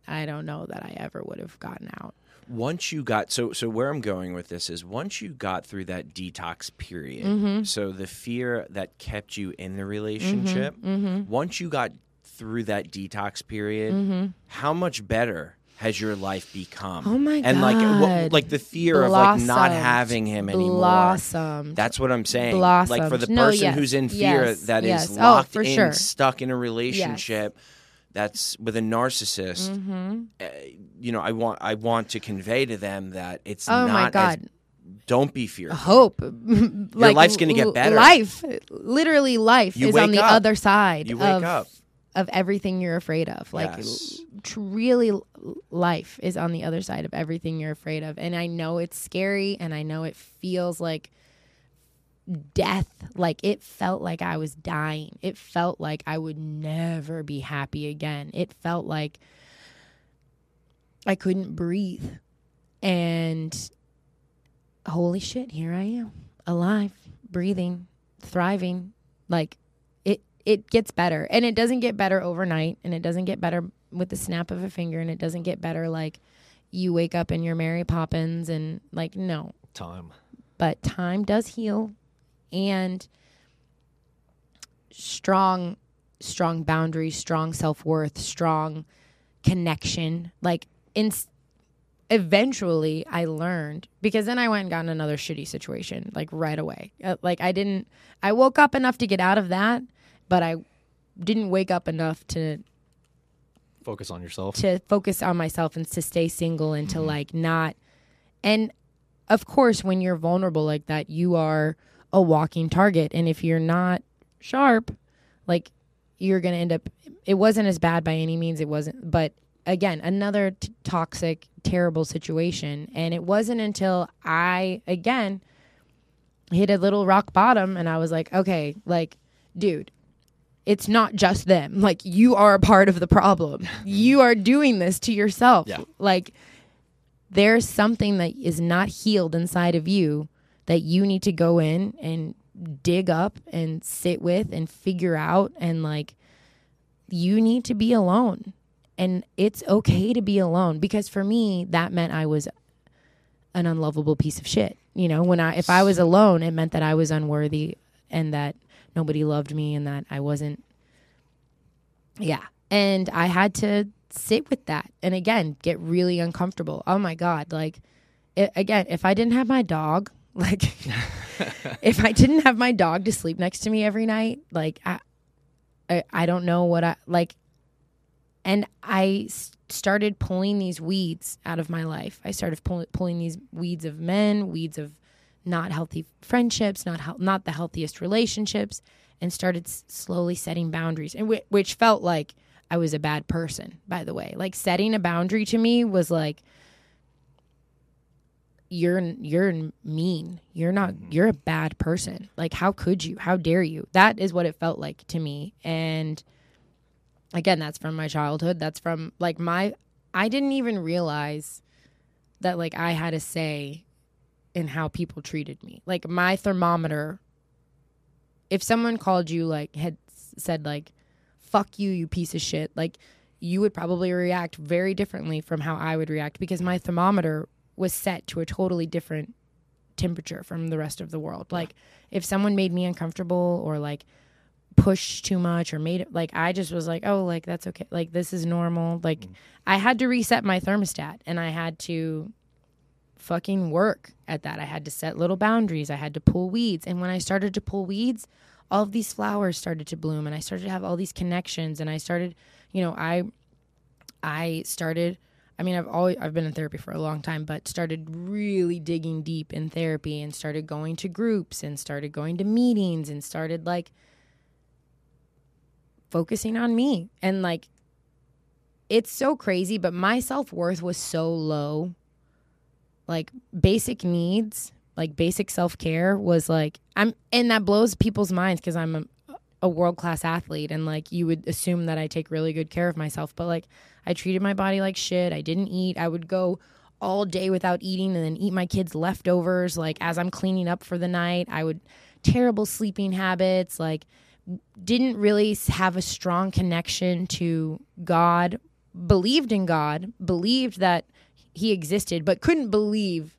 I don't know that I ever would have gotten out. Once you got so where I'm going with this is once you got through that detox period, so the fear that kept you in the relationship, once you got through that detox period, how much better has your life become? Oh my and God. like the fear of like not Blossomed. having him anymore. Blossomed. That's what I'm saying. Blossomed. Like for the No, person yes, who's in fear yes, that yes. is Oh, locked for in, sure. stuck in a relationship that's with a narcissist. You know, I want to convey to them that it's Oh not my God. as don't be fearful. Hope. Like, life's gonna get better. Life, literally life You is on wake the up. other side You wake up. of everything you're afraid of. Like Yes. really life is on the other side of everything you're afraid of. And I know it's scary and I know it feels like death. Like it felt like I was dying. It felt like I would never be happy again. It felt like I couldn't breathe. And holy shit, here I am, alive, breathing, thriving. Like it gets better. And it doesn't get better overnight, and it doesn't get better with the snap of a finger, and it doesn't get better like you wake up and you're Mary Poppins and like, no. Time. But time does heal, and strong boundaries, strong self-worth, strong connection. Like eventually I learned, because then I went and got in another shitty situation like right away. I woke up enough to get out of that, but I didn't wake up enough to Focus on yourself. focus on myself and to stay single and to like not. And of course, when you're vulnerable like that, you are a walking target. And if you're not sharp, like you're going to end up, it wasn't as bad by any means. It wasn't, but again, another toxic, terrible situation. And it wasn't until I, again, hit a little rock bottom and I was like, okay, like, dude, it's not just them. Like, you are a part of the problem. You are doing this to yourself. Yeah. Like, there's something that is not healed inside of you that you need to go in and dig up and sit with and figure out. And, like, you need to be alone. And it's okay to be alone. Because for me, that meant I was an unlovable piece of shit. You know, if I was alone, it meant that I was unworthy and that nobody loved me and that I wasn't. Yeah. And I had to sit with that. And again, get really uncomfortable. Oh my God. Like, if I didn't have my dog, like, if I didn't have my dog to sleep next to me every night, like, I don't know what I, like, and I started pulling these weeds out of my life. I started pulling these weeds of men, weeds of not healthy friendships, not the healthiest relationships, and started slowly setting boundaries, and which felt like I was a bad person, by the way. Like, setting a boundary to me was like, you're mean. You're a bad person. Like, how could you? How dare you? That is what it felt like to me. And again, that's from my childhood. That's from like I didn't even realize that like I had a say in how people treated me. Like, my thermometer, if someone called you, like, had said like, fuck you, you piece of shit, like, you would probably react very differently from how I would react, because my thermometer was set to a totally different temperature from the rest of the world. Like, if someone made me uncomfortable or like pushed too much or made it, like, I just was like, oh, like, that's okay. Like, this is normal. Like, I had to reset my thermostat, and I had to fucking work at that. I had to set little boundaries. I had to pull weeds. And when I started to pull weeds, all of these flowers started to bloom, and I started to have all these connections. And I started, you know, I started, I mean, I've been in therapy for a long time, but started really digging deep in therapy and started going to groups and started going to meetings and started like focusing on me. And like, it's so crazy, but my self-worth was so low. Like, basic needs, like basic self-care was like, and that blows people's minds because I'm a world-class athlete, and like, you would assume that I take really good care of myself, but like, I treated my body like shit. I didn't eat. I would go all day without eating and then eat my kids' leftovers, like, as I'm cleaning up for the night. I would, terrible sleeping habits, like, didn't really have a strong connection to God believed in God, believed that he existed, but couldn't believe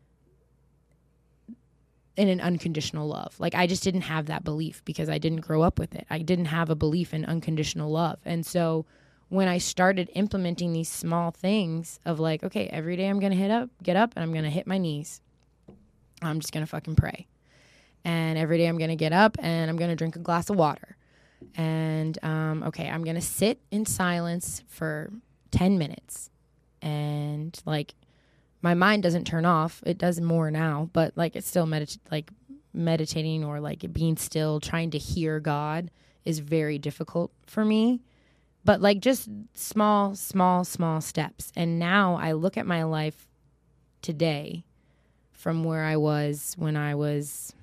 in an unconditional love. Like, I just didn't have that belief because I didn't grow up with it. I didn't have a belief in unconditional love. And so when I started implementing these small things of like, okay, every day I'm going to get up and I'm going to hit my knees. I'm just going to fucking pray. And every day I'm going to get up and I'm going to drink a glass of water. And, okay, I'm going to sit in silence for 10 minutes. And like, my mind doesn't turn off. It does more now, but like, it's still meditating or like being still, trying to hear God is very difficult for me. But like, just small steps. And now I look at my life today from where I was when I was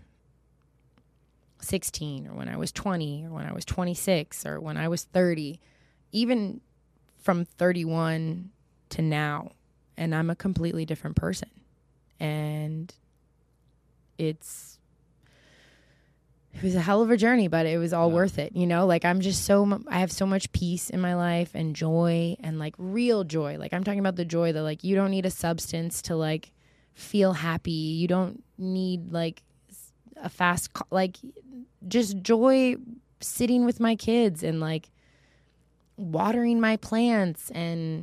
16 or when I was 20 or when I was 26 or when I was 30, even from 31 to now. And I'm a completely different person. And it was a hell of a journey, but it was all worth it. You know, like I have so much peace in my life and joy and like real joy. Like I'm talking about the joy that like you don't need a substance to like feel happy. You don't need like a fast, like just joy sitting with my kids and like watering my plants and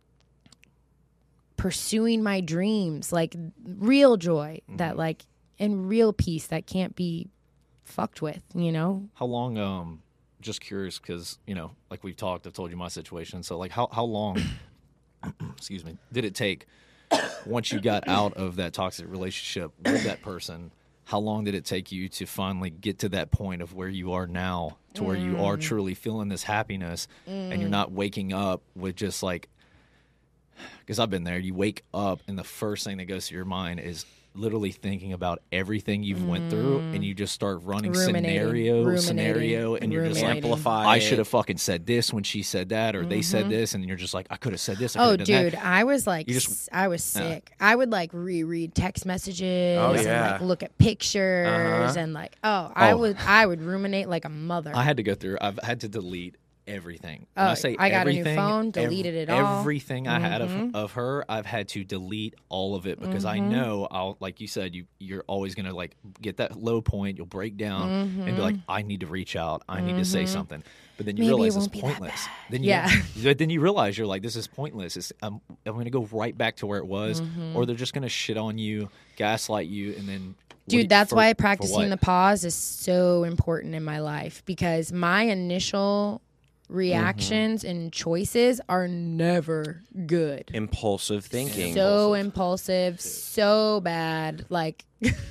pursuing my dreams, like real joy that like, and real peace that can't be fucked with, you know? How long, just curious, because, you know, like we've talked, I've told you my situation. So like how long, excuse me, did it take once you got out of that toxic relationship with that person? How long did it take you to finally get to that point of where you are now, to where you are truly feeling this happiness and you're not waking up with just like, because I've been there, you wake up and the first thing that goes to your mind is literally thinking about everything you've went through, and you just start running scenario, and you're just like, amplify. I should have fucking said this when she said that, or they said this, and you're just like, I could have said this. Oh, dude, I was like, I was sick. I would like reread text messages and like look at pictures and like, I would ruminate like a mother. I had to go through. I've had to delete everything. I got a new phone, deleted it all. Everything I had of her, I've had to delete all of it because I know I'll, like you said, you're always gonna like get that low point. You'll break down and be like, I need to reach out. I need to say something. But then you realize it's pointless. Then you realize you're like, this is pointless. I'm going to go right back to where it was, or they're just going to shit on you, gaslight you, and then. Dude, that's why practicing the pause is so important in my life, because my initial reactions and choices are never good. Impulsive thinking. So impulsive, so bad, like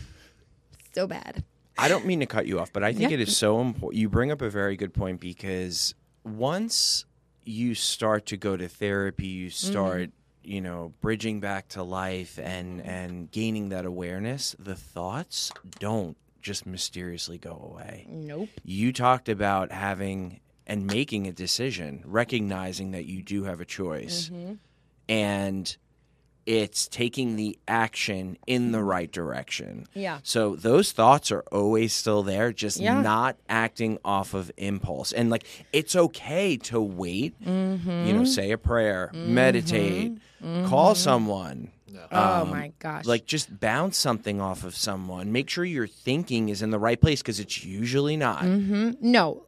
so bad. I don't mean to cut you off, but I think it is so important. You bring up a very good point, because once you start to go to therapy, you start, you know, bridging back to life and gaining that awareness, the thoughts don't just mysteriously go away. Nope. You talked about having and making a decision, recognizing that you do have a choice, and it's taking the action in the right direction. Yeah. So those thoughts are always still there, just not acting off of impulse. And like, it's okay to wait, you know, say a prayer, meditate, call someone. Oh my gosh. Like, just bounce something off of someone. Make sure your thinking is in the right place, because it's usually not. No,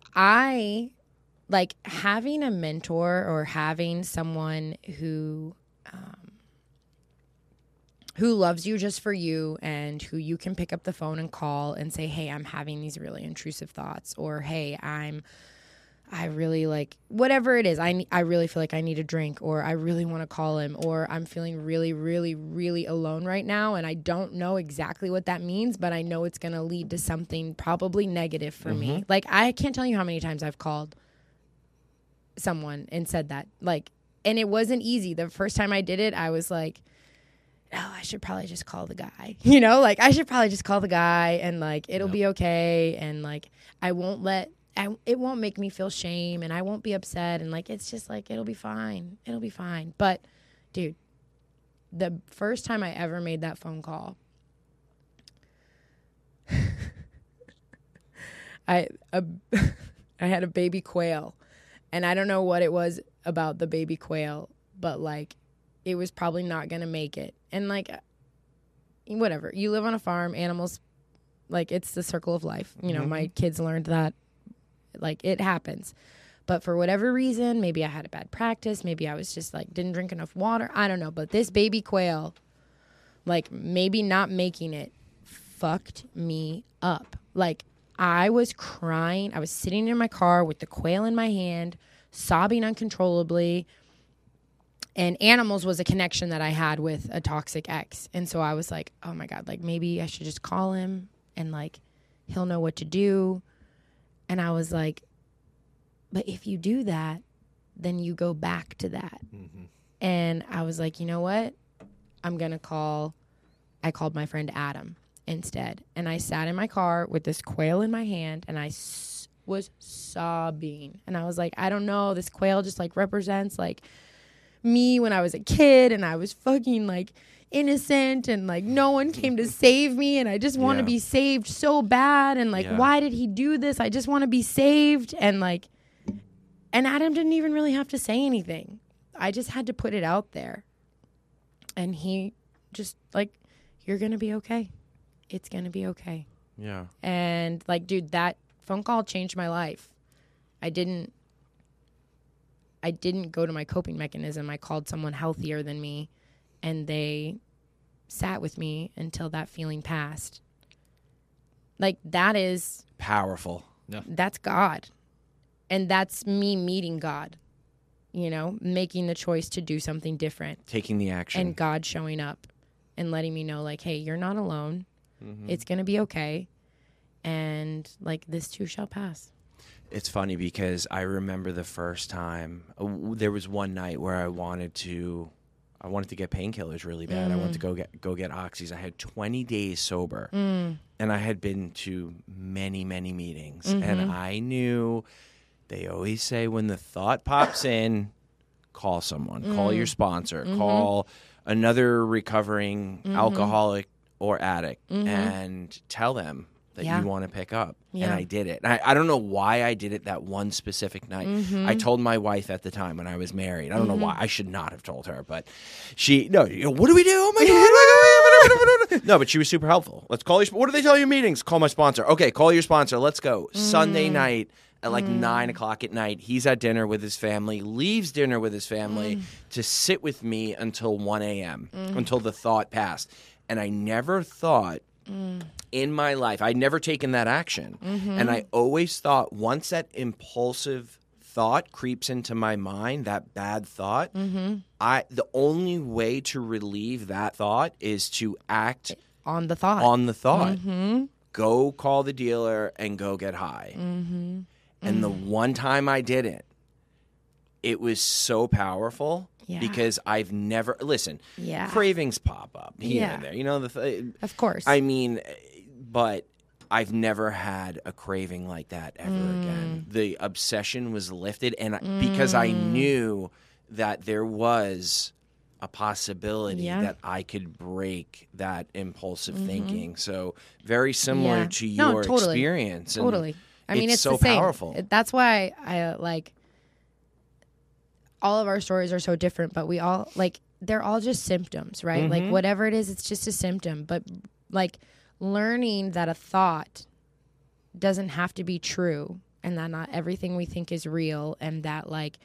like having a mentor or having someone who loves you just for you, and who you can pick up the phone and call and say, hey, I'm having these really intrusive thoughts, or hey, I really like whatever it is. I really feel like I need a drink, or I really want to call him, or I'm feeling really, really, really alone right now, and I don't know exactly what that means, but I know it's going to lead to something probably negative for me. Like, I can't tell you how many times I've called someone and said that, like, and it wasn't easy. The first time I did it, I was like, no, I should probably just call the guy, you know, like I should probably just call the guy, and like, it'll be okay. And like, it won't make me feel shame, and I won't be upset. And like, it's just like, it'll be fine. It'll be fine. But dude, the first time I ever made that phone call, I had a baby quail, and I don't know what it was about the baby quail, but like it was probably not going to make it. And like, whatever. You live on a farm, animals, like it's the circle of life. You know, my kids learned that, like, it happens. But for whatever reason, maybe I had a bad practice. Maybe I was just like, didn't drink enough water. I don't know. But this baby quail, like maybe not making it fucked me up. Like I was crying. I was sitting in my car with the quail in my hand, sobbing uncontrollably. And animals was a connection that I had with a toxic ex. And so I was like, oh my God, like maybe I should just call him and like he'll know what to do. And I was like, but if you do that, then you go back to that. And I was like, you know what? I called my friend Adam instead. And I sat in my car with this quail in my hand and I was sobbing. And I was like, I don't know, this quail just like represents like me when I was a kid and I was fucking like innocent and like no one came to save me and I just want to be saved so bad. And like, why did he do this? I just want to be saved. And like, and Adam didn't even really have to say anything. I just had to put it out there. And he just like, you're going to be okay. It's going to be okay. Yeah. And like, dude, that phone call changed my life. I didn't go to my coping mechanism. I called someone healthier than me and they sat with me until that feeling passed. Like that is powerful. Yeah. That's God. And that's me meeting God, you know, making the choice to do something different. Taking the action. And God showing up and letting me know, like, hey, you're not alone. It's going to be okay. And, like, this too shall pass. It's funny because I remember the first time, there was one night where I wanted to get painkillers really bad. I wanted to go get oxys. I had 20 days sober. And I had been to many, many meetings. And I knew... They always say when the thought pops in, call someone, call your sponsor, call another recovering alcoholic or addict and tell them that you want to pick up. And I did it. I don't know why I did it that one specific night. I told my wife at the time when I was married. I don't know why. I should not have told her, but what do we do? Oh my God. No, but she was super helpful. Let's call your, what do they tell you in meetings? Call my sponsor. Okay, call your sponsor. Let's go. Sunday night. At like 9 o'clock at night, he's at dinner with his family, leaves dinner with his family to sit with me until 1 a.m., until the thought passed. And I never thought in my life, I'd never taken that action. And I always thought once that impulsive thought creeps into my mind, that bad thought, the only way to relieve that thought is to act on the thought. Go call the dealer and go get high. And the one time I did it, it was so powerful because I've never cravings pop up here and there. You know, of course. I mean, but I've never had a craving like that ever again. The obsession was lifted, and because I knew that there was a possibility that I could break that impulsive thinking. So very similar to your experience. Totally. I mean, it's so the same. Powerful. That's why I like all of our stories are so different, but we all like they're all just symptoms, right? Like whatever it is, it's just a symptom. But like learning that a thought doesn't have to be true and that not everything we think is real and that like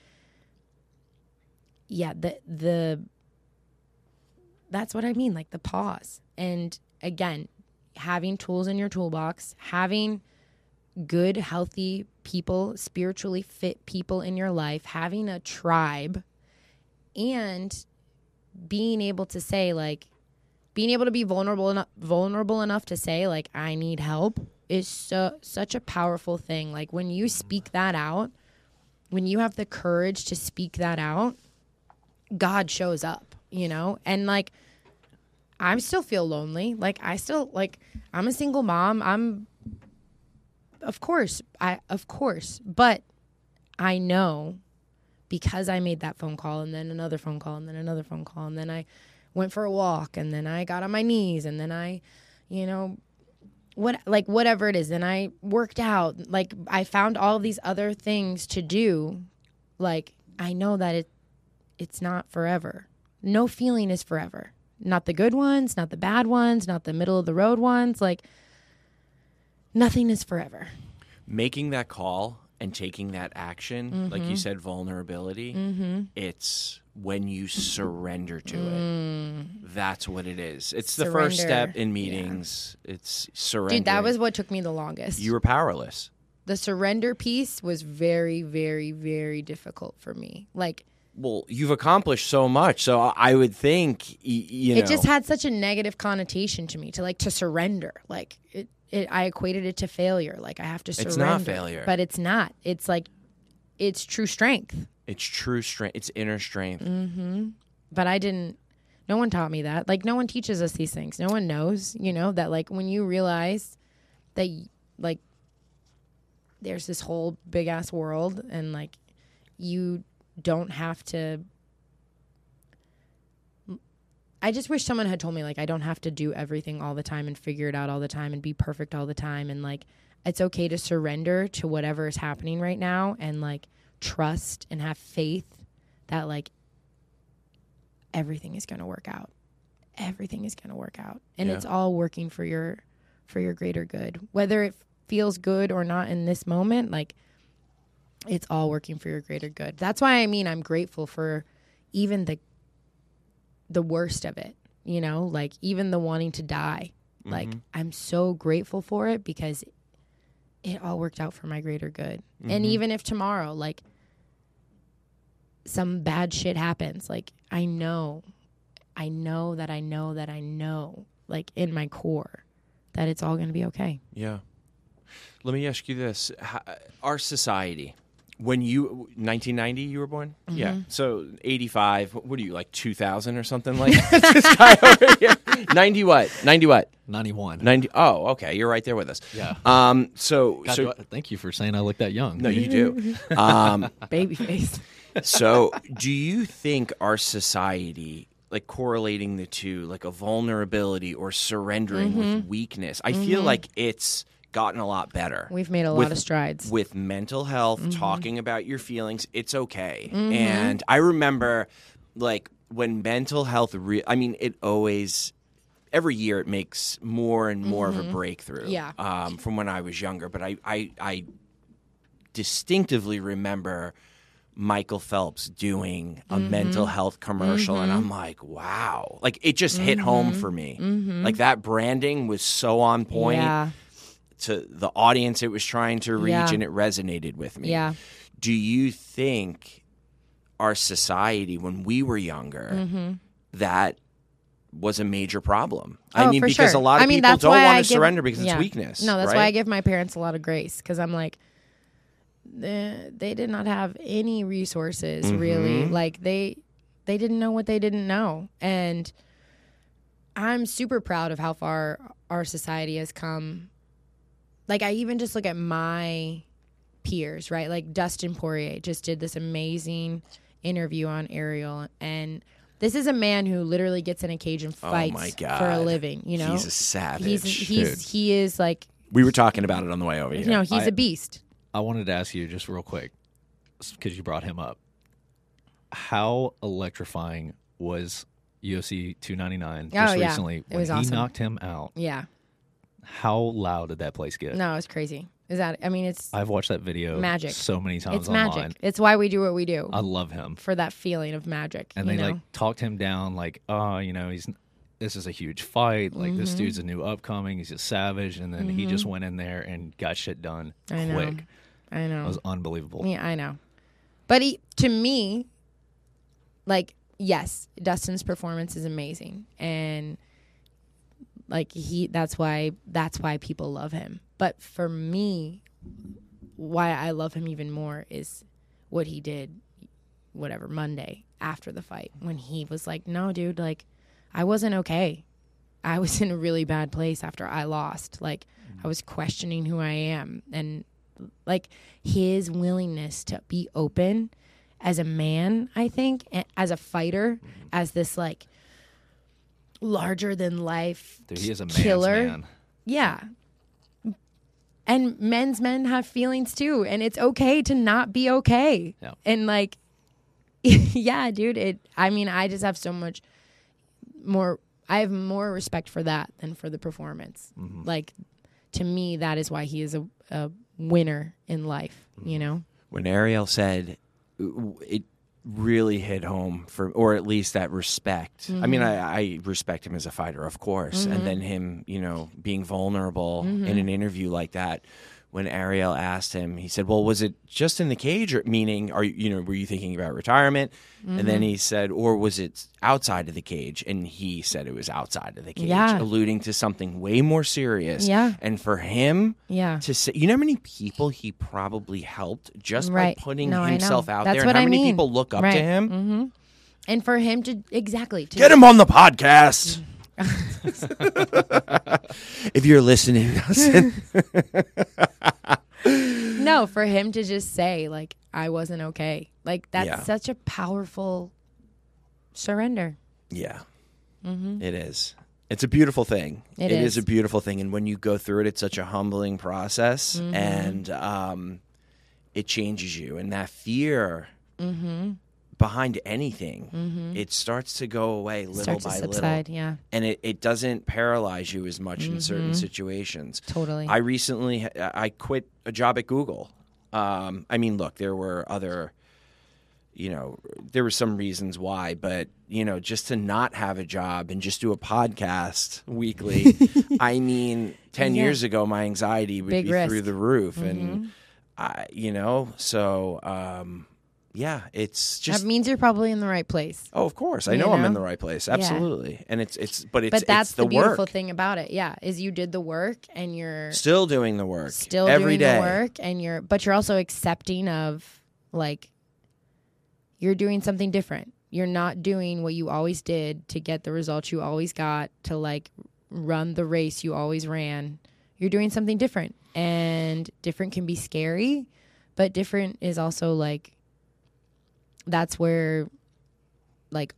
that's what I mean, like the pause. And again, having tools in your toolbox, having good, healthy people, spiritually fit people in your life, having a tribe, and being able to say, like, being able to be vulnerable enough to say, like, I need help is such a powerful thing. Like, when you speak that out, when you have the courage to speak that out, God shows up, you know? And, like, I still feel lonely. Like, I'm a single mom. Of course. But I know because I made that phone call and then another phone call and then another phone call and then I went for a walk and then I got on my knees and then I, you know, whatever it is. Then I worked out. Like I found all of these other things to do. Like I know that it's not forever. No feeling is forever. Not the good ones, not the bad ones, not the middle of the road ones. Like, nothing is forever. Making that call and taking that action, like you said, vulnerability, it's when you surrender to it. That's what it is. It's the first step in meetings. It's surrender. Dude, that was what took me the longest. You were powerless. The surrender piece was very, very, very difficult for me. Like, well, you've accomplished so much, so I would think, you know. It just had such a negative connotation to me, to surrender. Like, I equated it to failure. Like, I have to surrender. It's not failure. But it's not. It's like, it's true strength. It's true strength. It's inner strength. But no one taught me that. Like, no one teaches us these things. No one knows, that, like, when you realize that, like, there's this whole big-ass world and, like, you don't have to. I just wish someone had told me, like, I don't have to do everything all the time and figure it out all the time and be perfect all the time. And, like, it's okay to surrender to whatever is happening right now and, like, trust and have faith that, like, everything is going to work out. Everything is going to work out. And it's all working for your greater good. Whether it feels good or not in this moment, like, it's all working for your greater good. That's why, I'm grateful for even the worst of it, like even the wanting to die. Like, I'm so grateful for it because it all worked out for my greater good. And even if tomorrow, like, some bad shit happens, like, I know, like, in my core that it's all going to be okay. Yeah. Let me ask you this. Our society, when 1990 you were born? Yeah. So 85, what are you, like 2000 or something like that? This guy over here. 90 what? 91. 90. Oh, okay. You're right there with us. Yeah. So thank you for saying I look that young. No, you do. Baby face. So do you think our society, like correlating the two, like a vulnerability or surrendering with weakness, I feel like it's gotten a lot better. We've made a lot of strides. With mental health, talking about your feelings, it's okay. And I remember, like, when mental health, it always, every year it makes more and more of a breakthrough from when I was younger. But I distinctly remember Michael Phelps doing a mental health commercial, and I'm like, wow. Like, it just hit home for me. Like, that branding was so on point to the audience it was trying to reach, and it resonated with me. Yeah. Do you think our society, when we were younger, that was a major problem? Because a lot of people don't want to surrender because it's weakness. No, that's right? why I give my parents a lot of grace, because I'm like, they did not have any resources, really. Like, they didn't know what they didn't know. And I'm super proud of how far our society has come. Like, I even just look at my peers, right? Like, Dustin Poirier just did this amazing interview on Ariel, and this is a man who literally gets in a cage and fights for a living. He's a savage. He is like. We were talking about it on the way over here. He's a beast. I wanted to ask you just real quick, because you brought him up. How electrifying was UFC 299 just recently when he knocked him out? Yeah. How loud did that place get? No, it's crazy. I've watched that video magic. So many times it's online. Magic. It's why we do what we do. I love him. For that feeling of magic. And they talked him down like, this is a huge fight. Like, this dude's a new upcoming. He's a savage. And then he just went in there and got shit done quick. I know. It was unbelievable. Yeah, I know. But to me, like, yes, Dustin's performance is amazing. And like, that's why people love him. But for me, why I love him even more is what he did, Monday after the fight, when he was like, no, dude, like, I wasn't okay. I was in a really bad place after I lost. Like, I was questioning who I am. And like, his willingness to be open as a man, I think, as a fighter, as this like larger than life dude, he is a killer. Man's man. Yeah. And men have feelings too, and it's okay to not be okay. Yeah. And like, Yeah, dude. I mean, I just have so much more. I have more respect for that than for the performance. Like, to me, that is why he is a winner in life, you know? When Ariel said, it really hit home or at least that respect. I mean, I respect him as a fighter, of course. And then him, being vulnerable in an interview like that. When Ariel asked him, he said, well, was it just in the cage? Or meaning, were you thinking about retirement? And then he said, or was it outside of the cage? And he said it was outside of the cage, alluding to something way more serious. Yeah. And for him to say, you know how many people he probably helped just by putting himself out there? And how many people look up to him? And for him to, get him on the podcast. If you're listening, no, for him to just say, like, I wasn't okay. Like, that's such a powerful surrender. Yeah. It is. It's a beautiful thing. It is a beautiful thing. And when you go through it, it's such a humbling process. And it changes you. And that fear behind anything, it starts to go away little by subside, little. And it doesn't paralyze you as much in certain situations. Totally. I recently, I quit a job at Google. I mean, look, there were other, there were some reasons why, but, just to not have a job and just do a podcast weekly, I mean, 10 years ago, my anxiety would be through the roof. And, yeah, it's just. That means you're probably in the right place. Oh, of course. I know I'm in the right place. Absolutely. Yeah. And but that's the beautiful work. thing about it. Yeah. Is you did the work and you're still doing the work. Still every doing day. the work and but you're also accepting of, like, you're doing something different. You're not doing what you always did to get the results you always got, to, like, run the race you always ran. You're doing something different. And different can be scary, but different is also, like, that's where, like,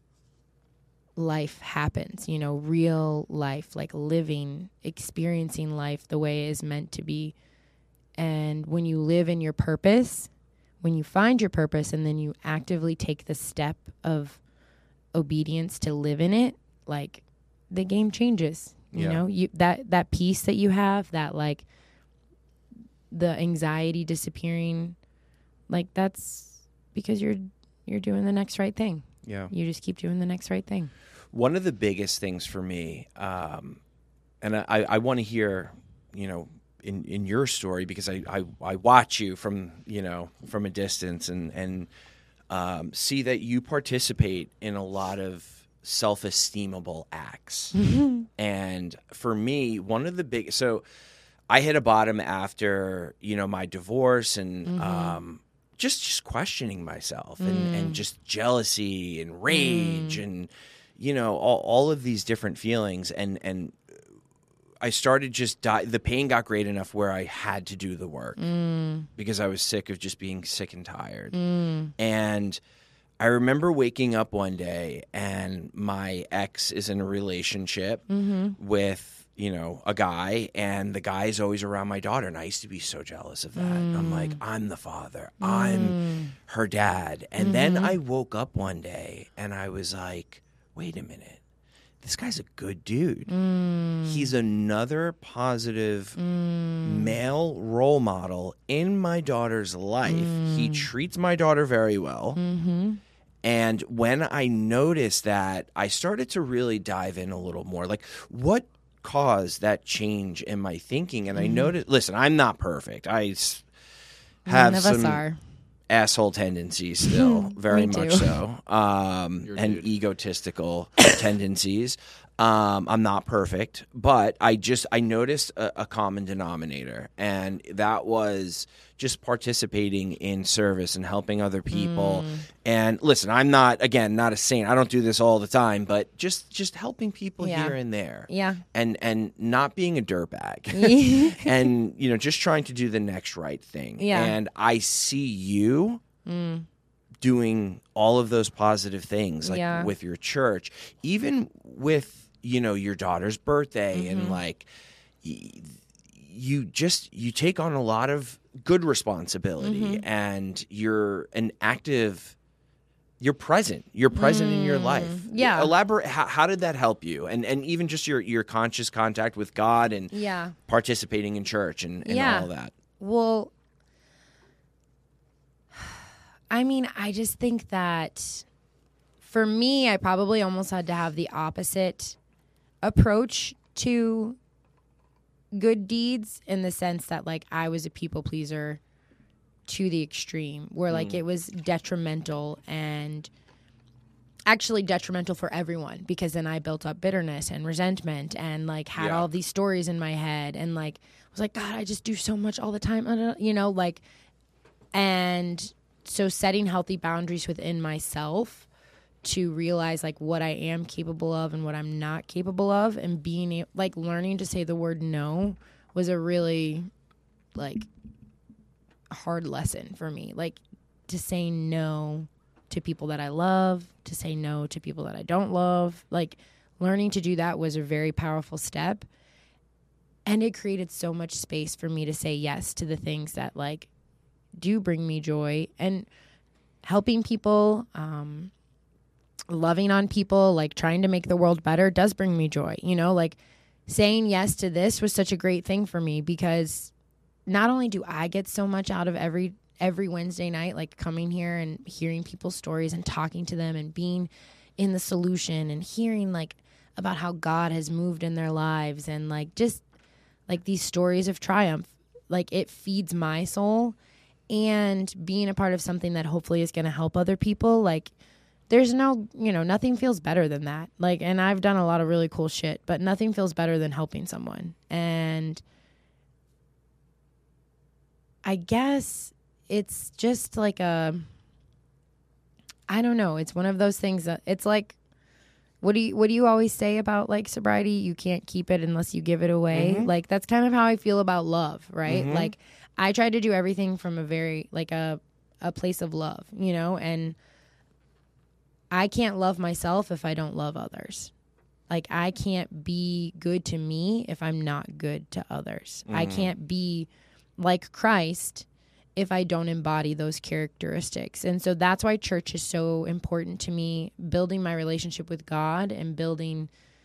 life happens, real life, like living, experiencing life the way it is meant to be. And when you live in your purpose, when you find your purpose and then you actively take the step of obedience to live in it, like, the game changes. That peace that you have, that, like, the anxiety disappearing, like, that's because you're doing the next right thing. Yeah. You just keep doing the next right thing. One of the biggest things for me, and I want to hear, in your story, because I watch you from a distance and see that you participate in a lot of self-esteemable acts. And for me, one of the so I hit a bottom after, my divorce and just questioning myself and just jealousy and rage and, all of these different feelings. And I started the pain got great enough where I had to do the work because I was sick of just being sick and tired. And I remember waking up one day and my ex is in a relationship with, a guy, and the guy is always around my daughter. And I used to be so jealous of that. I'm like, I'm the father. I'm her dad. And then I woke up one day and I was like, wait a minute. This guy's a good dude. He's another positive male role model in my daughter's life. He treats my daughter very well. And when I noticed that, I started to really dive in a little more. Like, what caused that change in my thinking? And I noticed, listen, I'm not perfect. I have some asshole tendencies still, very much so, and egotistical tendencies. I'm not perfect, but I noticed a common denominator, and that was just participating in service and helping other people. And listen, I'm not a saint. I don't do this all the time, but just helping people here and there. Yeah. And not being a dirtbag. And, just trying to do the next right thing. Yeah. And I see you doing all of those positive things, like with your church, even with, your daughter's birthday and like you take on a lot of good responsibility and you're an active you're present. You're present in your life. Yeah. Elaborate. How did that help you? And even just your conscious contact with God and participating in church and all that. Well, I mean, I just think that for me, I probably almost had to have the opposite approach to good deeds, in the sense that like I was a people pleaser to the extreme, where like it was detrimental, and actually detrimental for everyone, because then I built up bitterness and resentment and like had all these stories in my head, and like was like, God, I just do so much all the time, you know, like, and so setting healthy boundaries within myself to realize like what I am capable of and what I'm not capable of, and being like learning to say the word no was a really like hard lesson for me. Like to say no to people that I love, to say no to people that I don't love, like learning to do that was a very powerful step. And it created so much space for me to say yes to the things that like do bring me joy, and helping people, loving on people, like trying to make the world better does bring me joy. You know, like saying yes to this was such a great thing for me, because not only do I get so much out of every Wednesday night, like coming here and hearing people's stories and talking to them and being in the solution and hearing like about how God has moved in their lives, and like just like these stories of triumph, like it feeds my soul. And being a part of something that hopefully is going to help other people, like there's no, you know, nothing feels better than that. Like, and I've done a lot of really cool shit, but nothing feels better than helping someone. And I guess it's just like I don't know. It's one of those things that it's like, what do you always say about like sobriety? You can't keep it unless you give it away. Mm-hmm. Like that's kind of how I feel about love, right? Mm-hmm. Like I try to do everything from a very like a place of love, you know, and I can't love myself if I don't love others. Like I can't be good to me if I'm not good to others. Mm-hmm. I can't be like Christ if I don't embody those characteristics. And so that's why church is so important to me, building my relationship with God and building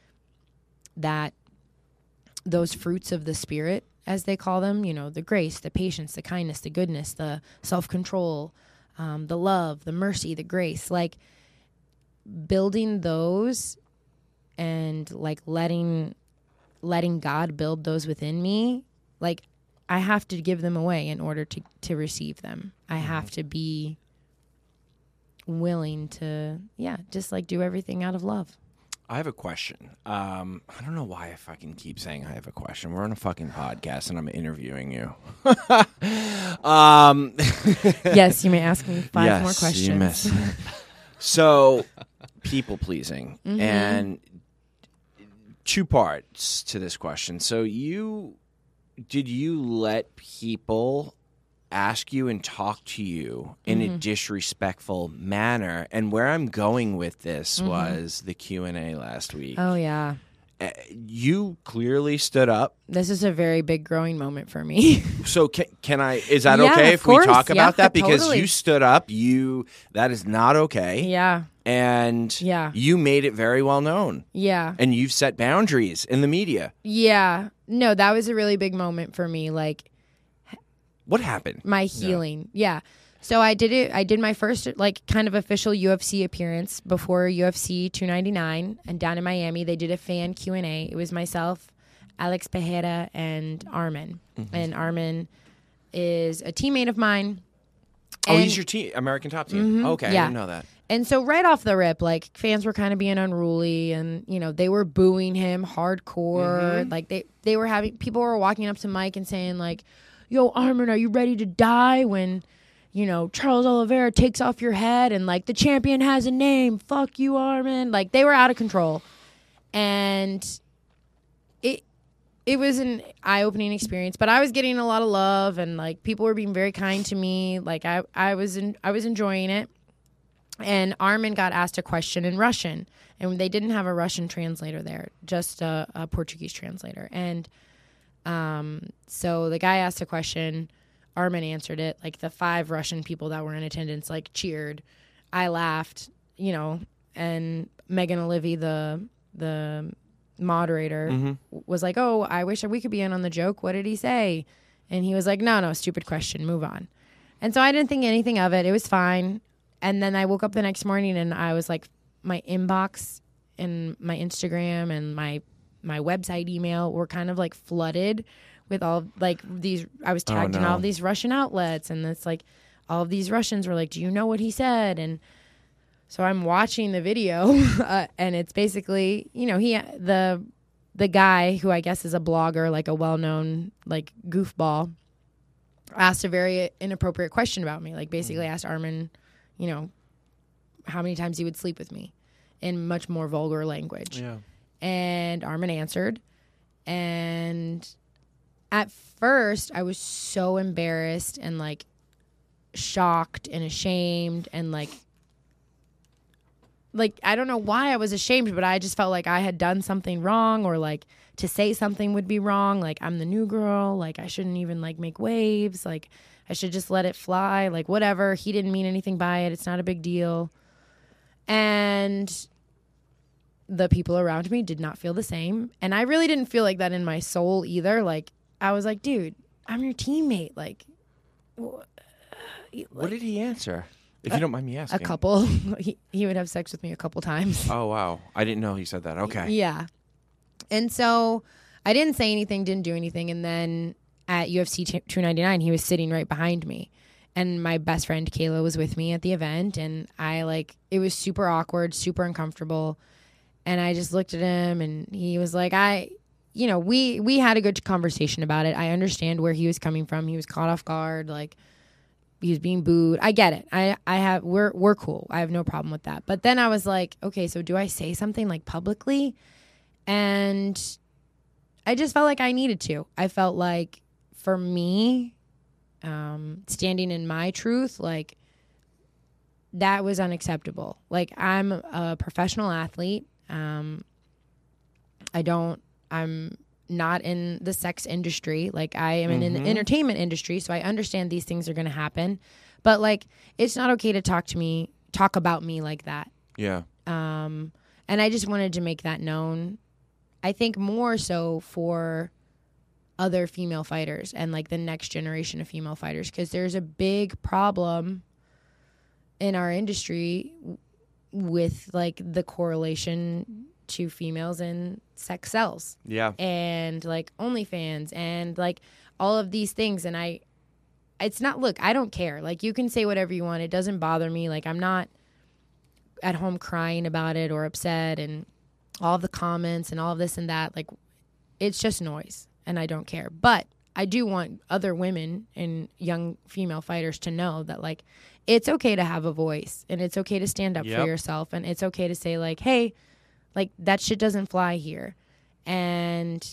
those fruits of the Spirit, as they call them, you know, the grace, the patience, the kindness, the goodness, the self-control, the love, the mercy, the grace, like building those and like letting God build those within me. Like I have to give them away in order to receive them. I have to be willing to, just like do everything out of love. I have a question. I don't know why I fucking keep saying I have a question. We're on a fucking podcast and I'm interviewing you. Yes, you may ask me 5 more questions. So, people pleasing. Mm-hmm. And 2 parts to this question. So did you let people ask you and talk to you in a disrespectful manner? And where I'm going with this was the Q&A last week. Oh, yeah. You clearly stood up. This is a very big growing moment for me. So can I, is that okay if we talk about that? Because totally. You stood up, that is not okay. Yeah. And you made it very well known. Yeah. And you've set boundaries in the media. Yeah. No, that was a really big moment for me. Like, what happened? My healing. Yeah. So I did my first like kind of official UFC appearance before UFC 299, and down in Miami they did a fan Q&A. It was myself, Alex Pejeda, and Armin. Mm-hmm. And Armin is a teammate of mine. Oh, he's your American Top Team. Mm-hmm. Okay, I didn't know that. And so right off the rip, like fans were kind of being unruly, and you know they were booing him hardcore. Mm-hmm. Like they were people were walking up to Mike and saying like, "Yo, Armin, are you ready to die when, you know, Charles Oliveira takes off your head and like the champion has a name? Fuck you, Armin." Like they were out of control, and it was an eye-opening experience. But I was getting a lot of love, and like people were being very kind to me. Like I was enjoying it. And Armin got asked a question in Russian, and they didn't have a Russian translator there, just a Portuguese translator. And so the guy asked a question, Armin answered it. Like the 5 Russian people that were in attendance like cheered. I laughed, and Megan Olivey, the moderator, was like, "Oh, I wish we could be in on the joke. What did he say?" And he was like, "No, stupid question. Move on." And so I didn't think anything of it. It was fine. And then I woke up the next morning and I was like, my inbox and my Instagram and my website email were kind of like flooded with all like these. I was tagged in all of these Russian outlets, and it's like all of these Russians were like, "Do you know what he said?" And so I'm watching the video, and it's basically, the guy who I guess is a blogger, like a well-known like goofball, asked a very inappropriate question about me. Like basically asked Armin, how many times he would sleep with me in much more vulgar language. Yeah. And Armin answered. And at first I was so embarrassed and like shocked and ashamed and like I don't know why I was ashamed, but I just felt like I had done something wrong, or like to say something would be wrong. Like I'm the new girl. Like I shouldn't even like make waves. Like I should just let it fly. Like whatever. He didn't mean anything by it. It's not a big deal. And the people around me did not feel the same. And I really didn't feel like that in my soul either. Like I was like, dude, I'm your teammate. Like what did he answer? If you don't mind me asking. A couple. He would have sex with me a couple times. Oh, wow. I didn't know he said that. Okay. Yeah. And so I didn't say anything, didn't do anything. And then at UFC 299, he was sitting right behind me. And my best friend, Kayla, was with me at the event. And it was super awkward, super uncomfortable. And I just looked at him and he was like, we had a good conversation about it. I understand where he was coming from. He was caught off guard. Like, he was being booed. I get it. We're cool. I have no problem with that. But then I was like, okay, so do I say something like publicly? And I just felt like I needed to. I felt like for me, standing in my truth, like that was unacceptable. Like I'm a professional athlete. I'm not in the sex industry. Like I am in the entertainment industry, so I understand these things are going to happen. But like, it's not okay to talk about me like that. Yeah. And I just wanted to make that known. I think more so for other female fighters and like the next generation of female fighters, because there's a big problem in our industry with like the correlation to females and sex sells. Yeah. And like OnlyFans and like all of these things. And I don't care. Like you can say whatever you want. It doesn't bother me. Like I'm not at home crying about it or upset and all of the comments and all of this and that. Like it's just noise and I don't care. But I do want other women and young female fighters to know that like it's okay to have a voice and it's okay to stand up for yourself, and it's okay to say like, hey, like that shit doesn't fly here. And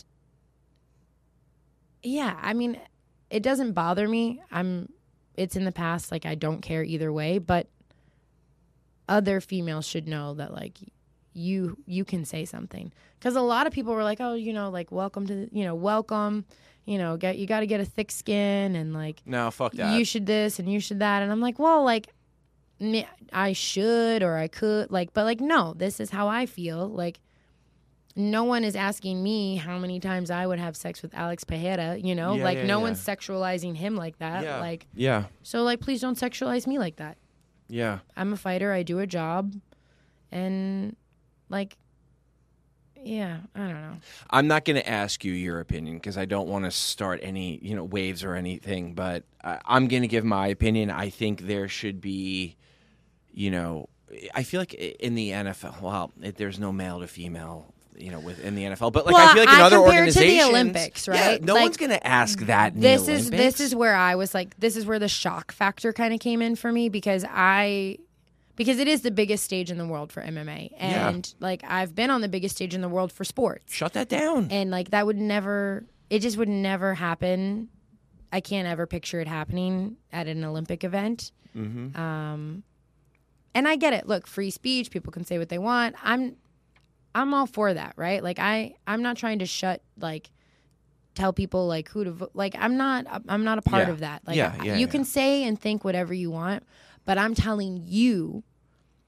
yeah, I mean, it doesn't bother me. It's in the past. Like I don't care either way, but other females should know that like you can say something. Because a lot of people were like, oh, like welcome to, welcome, you got to get a thick skin and like, no, fuck that. You should this and you should that. And I'm like, well, like, I should or I could, like, but like, no, this is how I feel. Like, no one is asking me how many times I would have sex with Alex Pereira, no one's sexualizing him like that. Yeah. Like, yeah. So like, please don't sexualize me like that. Yeah. I'm a fighter. I do a job. And like, yeah, I don't know. I'm not going to ask you your opinion because I don't want to start any, waves or anything, but I'm going to give my opinion. I think there should be, I feel like in the NFL, well, there's no male to female, within the NFL, but like I feel like in other organizations, to the Olympics, right? Yeah, no one's going to ask that. In the Olympics. This is where I was like, this is where the shock factor kind of came in for me because it is the biggest stage in the world for MMA. And like I've been on the biggest stage in the world for sports. Shut that down. And like that would just would never happen. I can't ever picture it happening at an Olympic event. Mm-hmm. And I get it. Look, free speech, people can say what they want. I'm all for that, right? Like I'm not trying to tell people like who to vote. Like I'm not a part of that. Like you can say and think whatever you want, but I'm telling you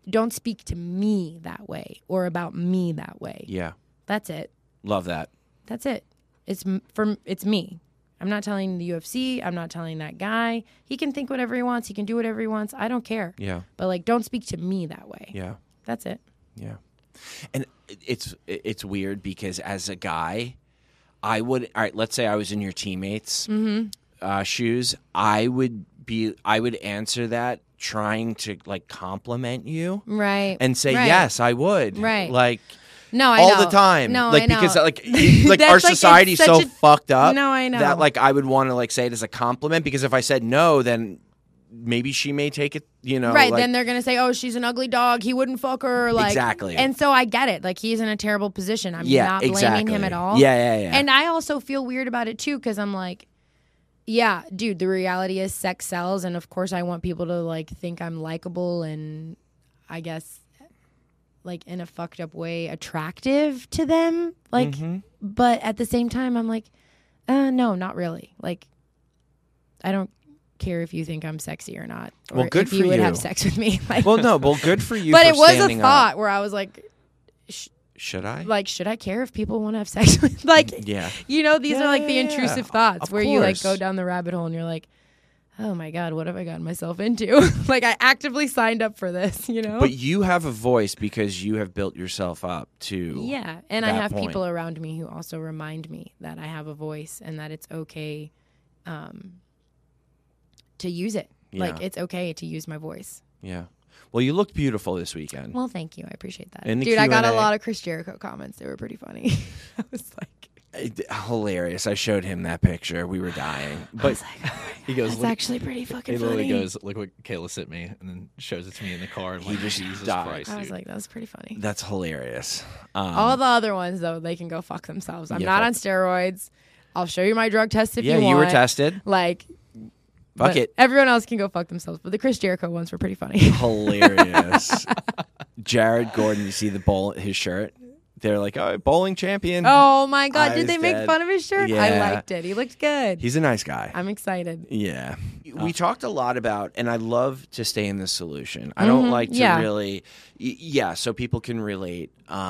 don't speak to me that way or about me that way. Yeah. That's it. Love that. That's it. It's me. I'm not telling the UFC. I'm not telling that guy. He can think whatever he wants. He can do whatever he wants. I don't care. Yeah. But like, don't speak to me that way. Yeah. That's it. Yeah. And it's weird because as a guy, I would, all right, let's say I was in your teammates' shoes. I would answer that trying to like compliment you. Right. And say, right. yes, I would. Right. Like, no, I all know. the time. No, like, I know. because like our That's like, society's it's so such a- fucked up. No, I know. That like I would want to like say it as a compliment because if I said no, then maybe she may take it, Right, like, then they're going to say, oh, she's an ugly dog. He wouldn't fuck her. Like, Exactly. And so I get it. Like, he's in a terrible position. I'm Yeah, not blaming exactly. him at all. Yeah. And I also feel weird about it, too, because I'm like, yeah, dude, the reality is sex sells. And, of course, I want people to, like, think I'm likable and, I guess, like, in a fucked up way, attractive to them. Like, but at the same time, I'm like, no, not really. Like, I don't care if you think I'm sexy or not. Or Well, good if you for would you. have sex with me. Like, well, no, well, good for you. but for it was a standing thought up. where I was like, Should I? like, should I care if people want to have sex with? Like, Yeah. you know, these are like the Yeah, intrusive thoughts of where you like course. go down the rabbit hole and you're like, oh my God, what have I gotten myself into? Like, I actively signed up for this, you know? But you have a voice because you have built yourself up to. Yeah, and I that have point. people around me who also remind me that I have a voice and that it's okay to use it. Like, Yeah. it's okay to use my voice. Yeah. Well, you looked beautiful this weekend. Well, thank you. I appreciate that. In the Dude, I got a Q&A. lot of Chris Jericho comments. They were pretty funny. I was like, Hilarious. I showed him that picture. We were dying. But He goes, that's look, actually pretty fucking he literally funny. goes, look what Kayla sent me, and then shows it to me in the car. And He like, just Jesus died. Christ, I was dude. like, that was pretty funny. that's hilarious. All the other ones, though, they can go fuck themselves. I'm Yeah, not fuck. on steroids. I'll show you my drug test if Yeah, you want. you were tested. Like, Fuck but it. Everyone else can go fuck themselves. But the Chris Jericho ones were pretty funny. Hilarious. Jared Gordon, you see his shirt? They're like, oh, bowling champion. Oh my God. I Did they was make dead. fun of his shirt? Yeah. I liked it. He looked good. He's a nice guy. I'm excited. Yeah. We talked a lot about, and I love to stay in the solution. I don't like to Yeah. really, so people can relate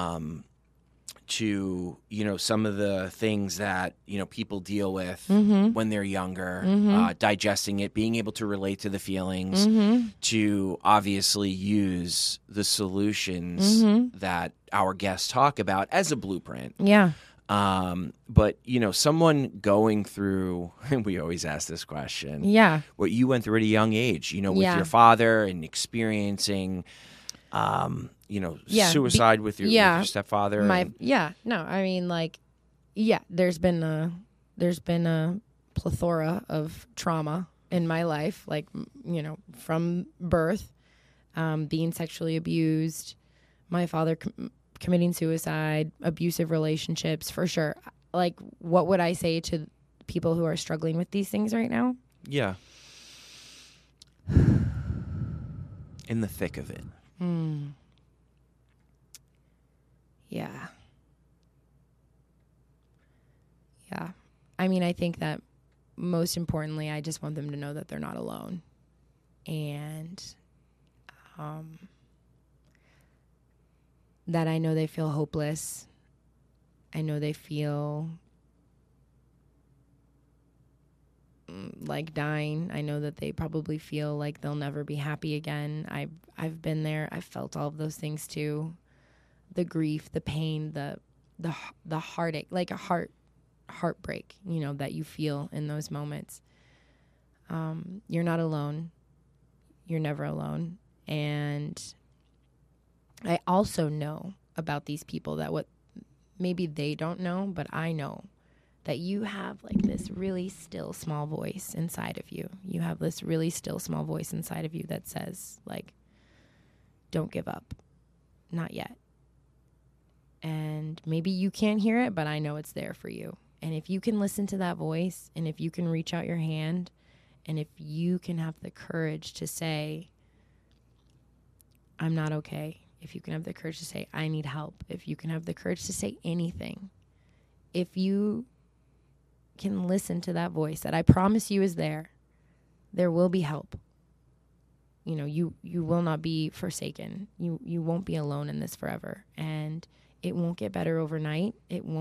to, some of the things that, people deal with when they're younger, digesting it, being able to relate to the feelings, to obviously use the solutions that our guests talk about as a blueprint. Yeah. But someone going through, and we always ask this question, Yeah. what you went through at a young age, with Yeah. your father and experiencing, Yeah, suicide with your stepfather. There's been a plethora of trauma in my life, like, from birth, being sexually abused, my father committing suicide, abusive relationships, for sure. Like, what would I say to people who are struggling with these things right now? Yeah. In the thick of it. Yeah. Yeah. I mean, I think that most importantly, I just want them to know that they're not alone. And that I know they feel hopeless. I know they feel like dying. I know that they probably feel like they'll never be happy again. I've been there. I've felt all of those things too. The grief, the pain, the heartache, like a heartbreak, that you feel in those moments. You're not alone. You're never alone. And I also know about these people that what maybe they don't know, but I know that you have like this really still small voice inside of you. You have this really still small voice inside of you that says, like, don't give up. Not yet. And maybe you can't hear it, but I know it's there for you. And if you can listen to that voice, and if you can reach out your hand, and if you can have the courage to say, I'm not okay. If you can have the courage to say, I need help. If you can have the courage to say anything. If you can listen to that voice that I promise you is there will be help. you know, you will not be forsaken. You won't be alone in this forever. And it won't get better overnight.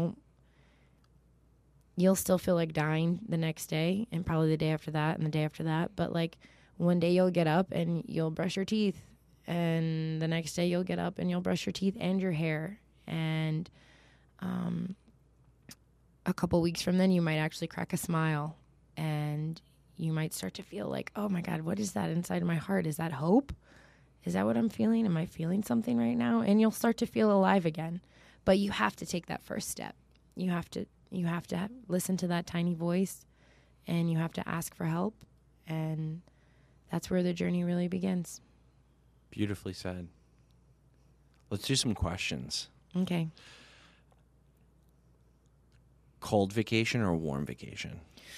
You'll still feel like dying the next day and probably the day after that and the day after that. But like one day you'll get up and you'll brush your teeth, and the next day you'll get up and you'll brush your teeth and your hair. And a couple weeks from then you might actually crack a smile, and you might start to feel like, oh my God, what is that inside of my heart? Is that hope? Is that what I'm feeling? Am I feeling something right now? And you'll start to feel alive again. But you have to take that first step. You have to listen to that tiny voice, and you have to ask for help. And that's where the journey really begins. Beautifully said. Let's do some questions. Okay. Cold vacation or warm vacation?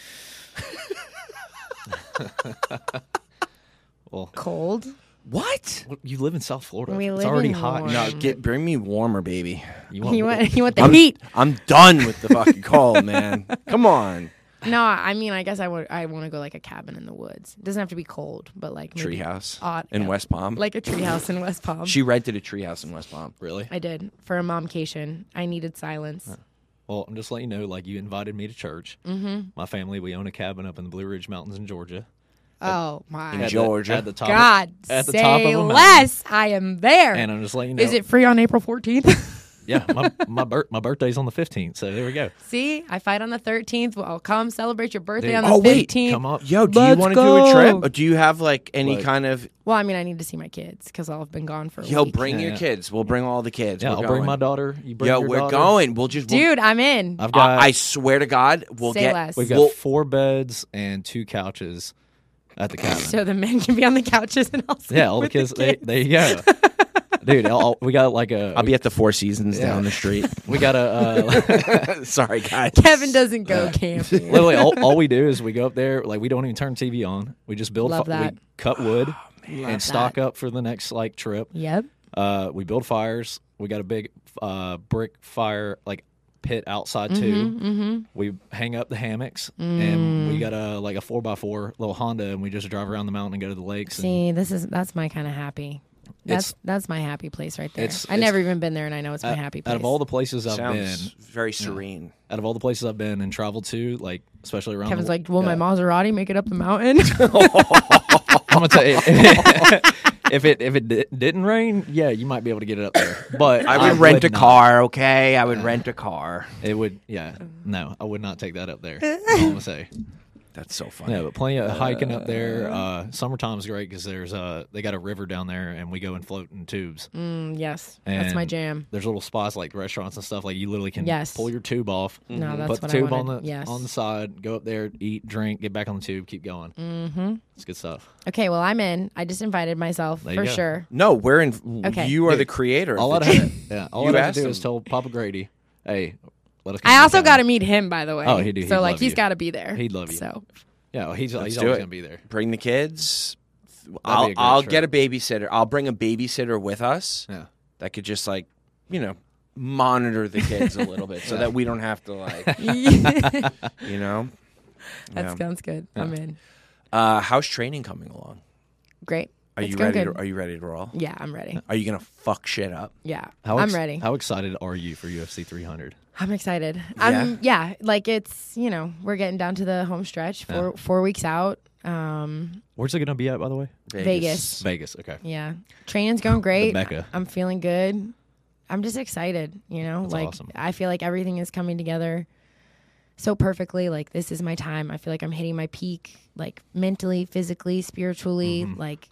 Well, Cold. What? you live in South Florida. We It's live already in hot. warm. No, bring me warmer, baby. You You want the heat? I'm done with the fucking cold, man. Come on. No, I mean, I guess I want to go like a cabin in the woods. It doesn't have to be cold, but like maybe Treehouse odd, in yeah. West Palm. Like a treehouse in West Palm. She rented a treehouse in West Palm. Really? I did for a momcation. I needed silence. Well, I'm just letting you know, like, you invited me to church. Mm-hmm. My family, we own a cabin up in the Blue Ridge Mountains in Georgia. Oh my In Georgia. At the top God! at the say top of a mountain. less. I am there. And I'm just letting you know. Is it free on April 14th? Yeah, my birthday's on the 15th, so there we go. See, I fight on the 13th. Well, I'll come celebrate your birthday Dude. on the Oh, wait. 15th. Come up. Yo, do you Let's want to do a go. trip? Or do you have like any Like- kind of? Well, I mean, I need to see my kids because I'll have been gone for a Yo, week. bring your Yeah. kids. We'll bring all the kids. Yeah, We're I'll going. bring my daughter. You bring Yo, your we're daughter. going. We'll just. Dude, I'm in. I've got. I swear to God, we'll Say get. less. we've got we'll- 4 beds and 2 couches at the cabin. So the men can be on the couches and I'll sleep yeah, all the with kids. There you go. Dude, we got like a. I'll be at the Four Seasons down the street. We got a. Sorry, guys. Kevin doesn't go camping. Literally, all we do is we go up there. Like, we don't even turn TV on. We just build. Love that. We cut wood Love and stock that. up for the next like trip. Yep. We build fires. We got a big brick fire like pit outside Mm-hmm, too. We hang up the hammocks, and we got a 4x4 little Honda, and we just drive around the mountain and go to the lakes. See, that's my kind of happy. That's my happy place right there. it's- I never even been there, and I know it's my happy place. Out of all the places I've Sounds been, very serene. out of all the places I've been and traveled to, like especially around. Kevin's the, like, will my yeah. Maserati make it up the mountain? I'm gonna tell you, if it didn't rain, yeah, you might be able to get it up there. But I would rent a not. car. Okay, I would rent a car. It would, yeah. No, I would not take that up there. I'm gonna say. That's so funny. Yeah, but plenty of hiking up there. Summertime's great because there's they got a river down there, and we go and float in tubes. Yes, that's my And jam. There's little spots like restaurants and stuff like you literally can Yes. pull your tube off, No, that's put the what I tube wanted. on the Yes. on the side, go up there, eat, drink, get back on the tube, keep going. Mm-hmm. It's good stuff. Okay, well, I'm in. I just invited myself There you for go. sure. No, we're in. Okay. You are the creator. All of I the have, trip. yeah, all You I have asked to do is him. tell Papa Grady, hey, let us. come I also down. got to meet him, by the way. Oh, he'd So like, love he's you. got to be there. He'd love you. So Yeah, well, he's always do it. gonna be there. Bring the kids. be a I'll great get a trip. babysitter. I'll bring a babysitter with us Yeah. that could just like, monitor the kids a little bit so that we don't have to like, that Yeah. sounds good. I'm in. How's training coming along? Great. Are It's you going ready? good. Are you ready to roll? Yeah, I'm ready. Are you gonna fuck shit up? Yeah, How I'm ready. How excited are you for UFC 300? I'm excited. Like it's, we're getting down to the home stretch, 4 weeks out. Where's it gonna be at, by the way? Vegas. Vegas. Okay. Yeah. Training's going great. Mecca. I'm feeling good. I'm just excited, like awesome. I feel like everything is coming together so perfectly. Like this is my time. I feel like I'm hitting my peak, like mentally, physically, spiritually. Like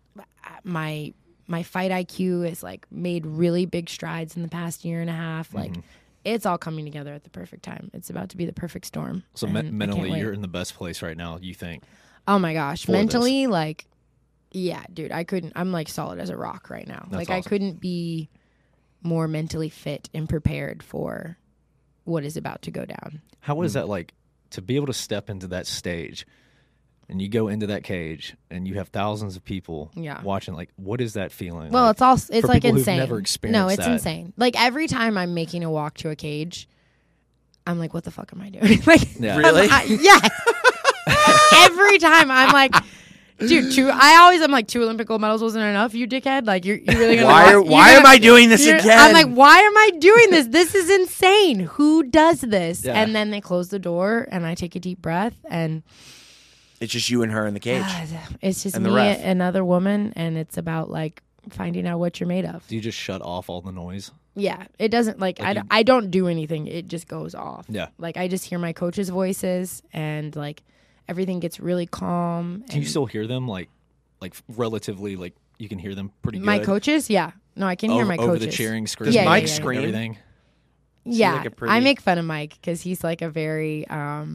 my fight IQ has like made really big strides in the past year and a half. Like it's all coming together at the perfect time. It's about to be the perfect storm. So and I can't mentally, wait. you're in the best place right now. You think? Oh my gosh. for Mentally, like, yeah, dude, I'm like solid as a rock right now. That's like I awesome. couldn't be more mentally fit and prepared for what is about to go down. How is that like to be able to step into that stage, and you go into that cage, and you have thousands of people watching? Like, what is that feeling? Well, like, it's for like people who've insane. never No, experienced it's that? insane. Like every time I'm making a walk to a cage, I'm like, what the fuck am I doing? Like, Yeah. Really? yes. Every time I'm like, Dude, I always am like 2 Olympic gold medals wasn't enough. You dickhead. Like you're really gonna. Why am I doing this again? I'm like, why am I doing this? This is insane. Who does this? Yeah. And then they close the door, and I take a deep breath, and It's just you and her in the cage. it's just And the me, ref. another woman, and it's about like finding out what you're made of. Do you just shut off all the noise? Yeah, it doesn't like Like I don't do anything. It just goes off. Yeah. Like I just hear my coaches' voices, and like everything gets really calm. Do you and still hear them like relatively like you can hear them pretty good? my coaches? Yeah, no, I can hear my coaches over the cheering screen. Does Yeah, Mike yeah, yeah. scream? Everything. Yeah, like a pretty- I make fun of Mike because he's like a very,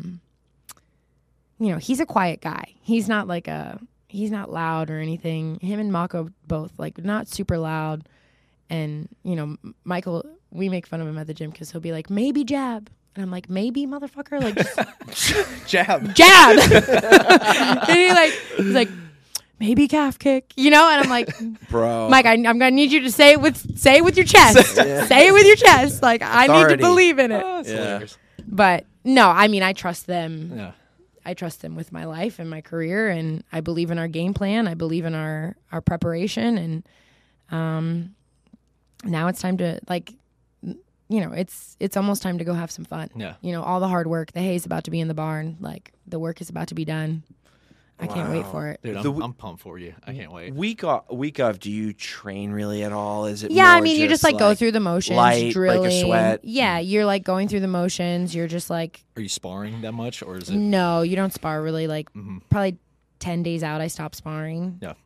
he's a quiet guy. He's not like he's not loud or anything. Him and Mako both like not super loud. And Michael, we make fun of him at the gym because he'll be like, maybe jab, and I'm like, maybe motherfucker, like just Jab. jab. And he's like, maybe calf kick, and I'm like, Bro. Mike, I'm gonna need you to say it with your chest. Say it with your chest. Like I need Authority. to believe in it. That's Yeah. hilarious. But no, I mean I trust them. Yeah. I trust them with my life and my career, and I believe in our game plan. I believe in our preparation, and now it's time to it's almost time to go have some fun. Yeah. All the hard work, the hay's about to be in the barn. Like the work is about to be done. I can't wait Wow. for it. Dude, The I'm pumped for you. I can't wait. Week of, do you train really at all? Is it? Yeah, I more mean, you just like go through the motions, light, drilling. break a sweat? Yeah, you're like going through the motions. You're just like, Are you sparring that much, or is it? no, you don't spar really. Like Mhm. probably 10 days out, I stop sparring. Yeah.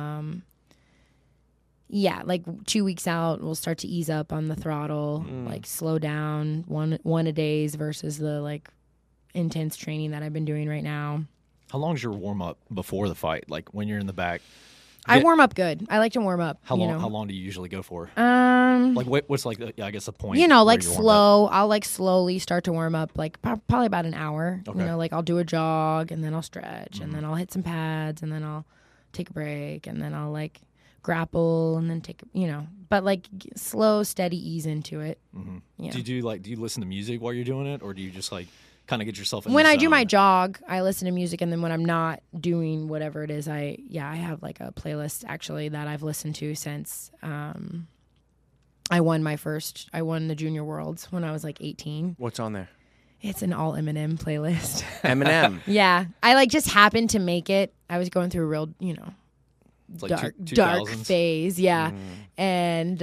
Yeah, like 2 weeks out, we'll start to ease up on the throttle, like slow down one a days versus the like intense training that I've been doing right now. How long's your warm up before the fight? Like when you're in the back. I Yeah. warm up good. I like to warm up. How long? You know? How long do you usually go for? Like What's like I guess the point? like where you warm up? slow. I'll like slowly start to warm up, like probably about an hour. Okay. Like I'll do a jog and then I'll stretch and then I'll hit some pads and then I'll take a break and then I'll like grapple and then take but like slow, steady ease into it. Mhm. Yeah. Do you listen to music while you're doing it, or do you just like kind of get yourself in When the I do zone? my jog, I listen to music, and then when I'm not doing whatever it is, I have like a playlist actually that I've listened to since I won the Junior Worlds when I was like 18. What's on there? It's an all Eminem playlist. Eminem. Yeah, I like just happened to make it. I was going through a real, It's like dark 2000s? phase. Yeah, and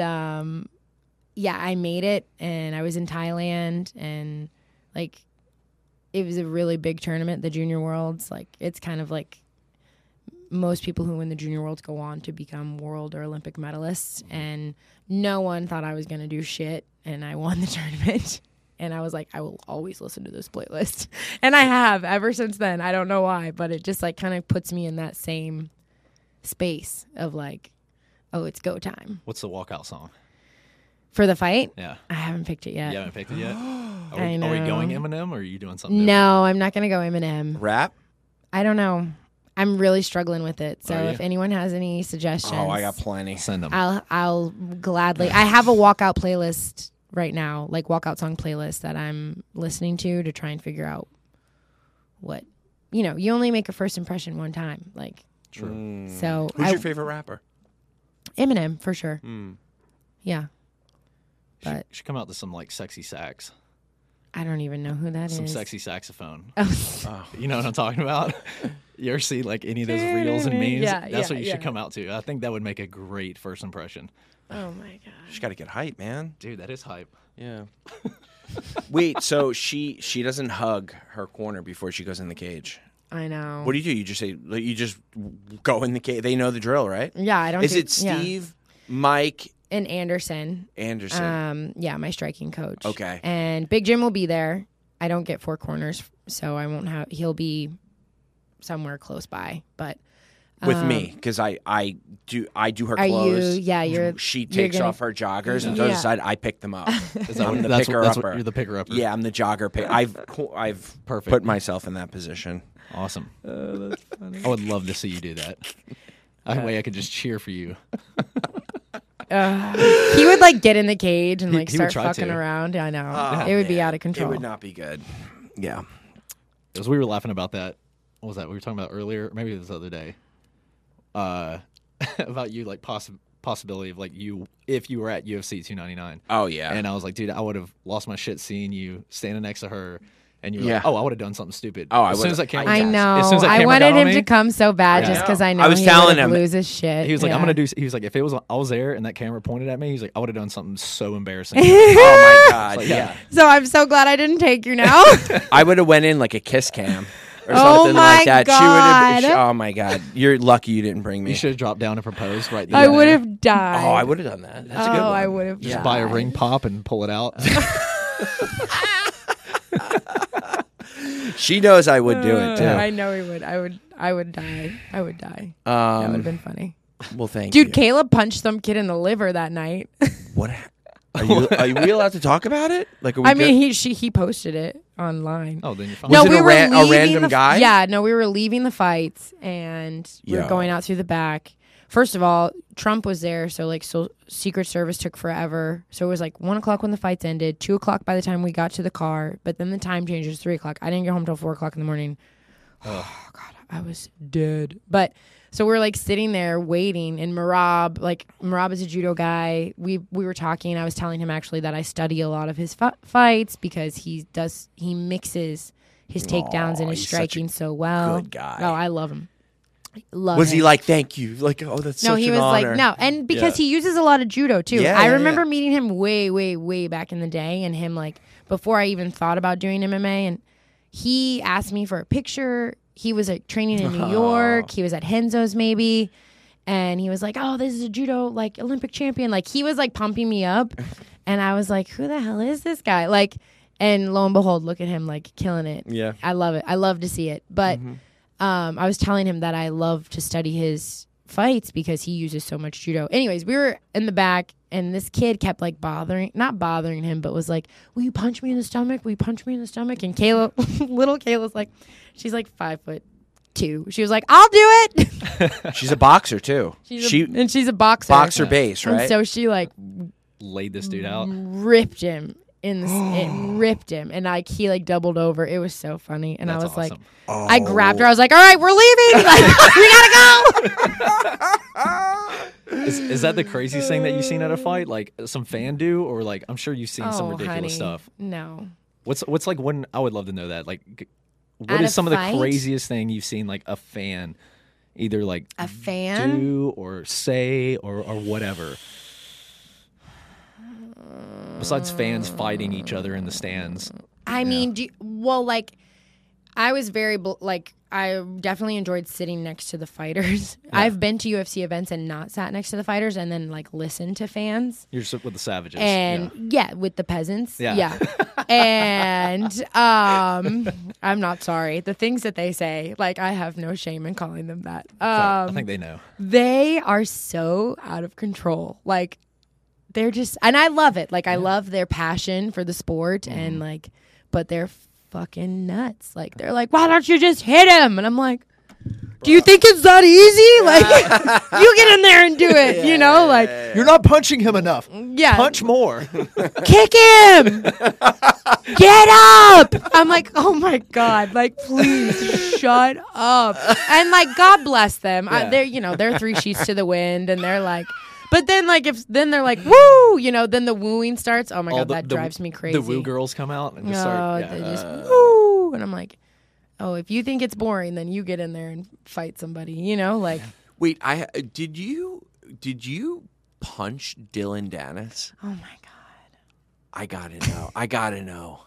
I made it, and I was in Thailand, and like it was a really big tournament, the Junior Worlds. Like it's kind of like most people who win the Junior Worlds go on to become world or Olympic medalists, and no one thought I was going to do shit, and I won the tournament. And I was like, I will always listen to this playlist. And I have ever since then. I don't know why, but it just like kind of puts me in that same space of like, oh, it's go time. What's the walkout song? For the fight, Yeah. I haven't picked it yet. You haven't picked it yet? Are I we know. going Eminem, or are you doing something No, I'm not going to go Eminem. Rap? I don't know. I'm really struggling with it. So Are you? if anyone has any suggestions, Oh, I got plenty. different? Send them. I'll gladly. I have a walkout playlist right now, like walkout song playlist that I'm listening to try and figure out what, you only make a first impression one time. Like, True. so Who's your favorite rapper? Eminem for sure. Mm. Yeah. Should, But should come out to some like sexy sax, I don't even know who that is. some sexy saxophone. Oh. You know what I'm talking about? You ever see like any of those reels and memes? Yeah, That's what you yeah. should come out to. I think that would make a great first impression. Oh my god. Just got to get hype, man. Dude, that is hype. Yeah. Wait, so she doesn't hug her corner before she goes in the cage. I know. What do? You just say you just go in the cage. They know the drill, right? Yeah, I don't. Is do- it yeah. Steve, Mike, and Anderson? Anderson? Yeah, my striking coach. Okay. And Big Jim will be there. I don't get four corners, so I won't have. He'll be somewhere close by, but With me, because I do her Are clothes. you? Yeah, you're. She you're takes gonna- off her joggers and goes Yeah. aside. I pick them up. Is I'm the that's picker that's upper. you're the picker upper. Yeah, I'm the jogger. I've Perfect. put myself in that position. Awesome. That's funny. I would love to see you do that. That way I could just cheer for you. He would like get in the cage and like he would start try fucking to. around. I know. Oh, it would be man. out of control. It would not be good. Yeah. Because we were laughing about that. What was that we were talking about earlier? Maybe it was the other day. about you like possibility of like you if you were at UFC 299. Oh yeah. And I was like, dude, I would have lost my shit seeing you standing next to her. And you're Yeah. like, oh, I would have done something stupid. Oh, I as soon as that would've- camera, I know. As soon as that I camera wanted got on him me, to come so bad just because I know I was he telling would him. lose his shit. he was like, Yeah. I'm gonna do. He was like, if it was I was there and that camera pointed at me, he's like, I would have done something so embarrassing. Oh my god. Like, yeah. So I'm so glad I didn't take you now. I would have went in like a kiss cam or Oh something my like that. She would have. God. Oh my god. You're lucky you didn't bring me. You should have dropped down and proposed right there. I would have died. Oh, I would have done that. That's a good one. I would have. Just buy a ring pop and pull it out. She knows I would do it too. I know he would. I would die. I would die. That would have been funny. Well, thank Dude, you. Caleb punched some kid in the liver that night. What? Are we allowed to talk about it? Like, are we I mean, he posted it online. Oh, then you're fine. Was no, it we a were ran- a leaving random the, guy? Yeah, no, we were leaving the fights and we were Yo. going out through the back. First of all, Trump was there, so like Secret Service took forever. So it was like 1:00 when the fights ended, 2:00 by the time we got to the car, but then the time change was 3:00. I didn't get home till 4:00 in the morning. Oh God, I was dead. But so we're like sitting there waiting, and Marab is a judo guy. We were talking. I was telling him actually that I study a lot of his fights because he mixes his takedowns and his he's such a striking so well. good guy. Oh, I love him. Was he like, thank you? Like, oh, that's No, such he an was honor. like, no. And because he uses a lot of judo, too. Yeah, I yeah, remember yeah. meeting him way, way, way back in the day and him, like, before I even thought about doing MMA. And he asked me for a picture. He was, like, training in New York. He was at Henzo's, maybe. And he was like, oh, this is a judo, like, Olympic champion. Like, he was, like, pumping me up. And I was like, who the hell is this guy? Like, and lo and behold, look at him, like, killing it. Yeah. I love it. I love to see it. But I was telling him that I love to study his fights because he uses so much judo. Anyways, we were in the back and this kid kept like not bothering him, but was like, will you punch me in the stomach? Will you punch me in the stomach? And little Kayla's like, she's like 5'2". She was like, I'll do it. She's a boxer too. And she's a boxer. Boxer base, right? And so she like Laid this dude out. ripped him it ripped him, and like he like doubled over. It was so funny, and That's I was like, awesome. I grabbed her. I was like, all right, we're leaving. Like, we gotta go. Is that the craziest thing that you've seen at a fight? Like some fan do, or like I'm sure you've seen some ridiculous honey, stuff. No. What's like when I would love to know that. Like, what At is a some of the fight? craziest thing you've seen like a fan, either like A fan? do or say or whatever. Besides fans fighting each other in the stands. I mean, like, I was very, I definitely enjoyed sitting next to the fighters. I've been to UFC events and not sat next to the fighters and then, like, listened to fans. You're just with the savages. And, yeah, with the peasants. Yeah. And I'm not sorry. The things that they say, like, I have no shame in calling them that. I think they know. They are so out of control. Like, they're just, and I love it. Like, I love their passion for the sport and like, but they're fucking nuts. Like, they're like, why don't you just hit him? And I'm like, do you think it's that easy? Like, you get in there and do it, you know? Like, You're not punching him enough. yeah. Punch more. Kick him! Get up! I'm like, oh my God, like, please shut up. And like, God bless them. They're three sheets to the wind and they're like, but then like, then they're like, woo, then the wooing starts. Oh my God, that drives me crazy. The woo girls come out and just start. They just woo. And I'm like, oh, if you think it's boring, then you get in there and fight somebody, like. Wait, did you punch Dylan Dennis? Oh my God. I gotta know. I gotta know.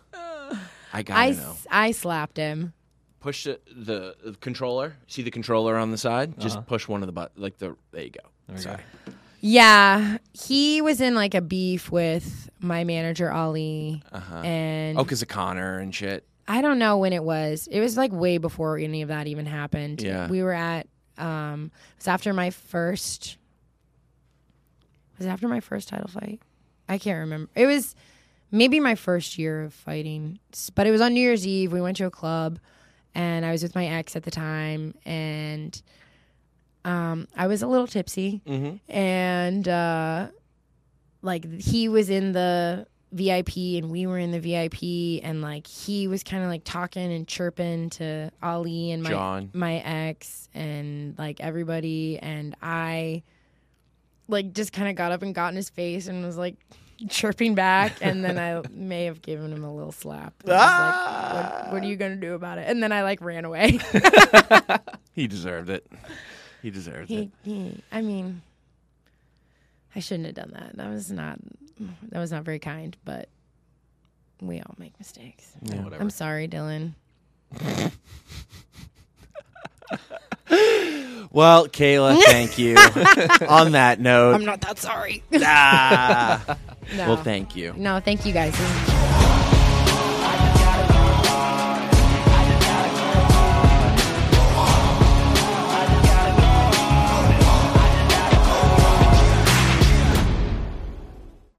I slapped him. Push the controller. See the controller on the side? Just push one of the buttons. There you go. Sorry. Yeah, he was in like a beef with my manager Ali, and because of Connor and shit. I don't know when it was. It was like way before any of that even happened. Yeah, we were at. It was after my first. Was it after my first title fight? I can't remember. It was maybe my first year of fighting, but it was on New Year's Eve. We went to a club, and I was with my ex at the time, and. I was a little tipsy, and like he was in the VIP and we were in the VIP, and like he was kind of like talking and chirping to Ali and John. my ex and like everybody, and I like just kind of got up and got in his face and was like chirping back, and then I may have given him a little slap. And I was like, what are you gonna do about it? And then I like ran away. He deserved it. He deserved it. I mean, I shouldn't have done that. That was not very kind, but we all make mistakes. Yeah, whatever. I'm sorry, Dylan. Well, Kayla, thank you. On that note, I'm not that sorry. No. No. Well, thank you. No, thank you guys.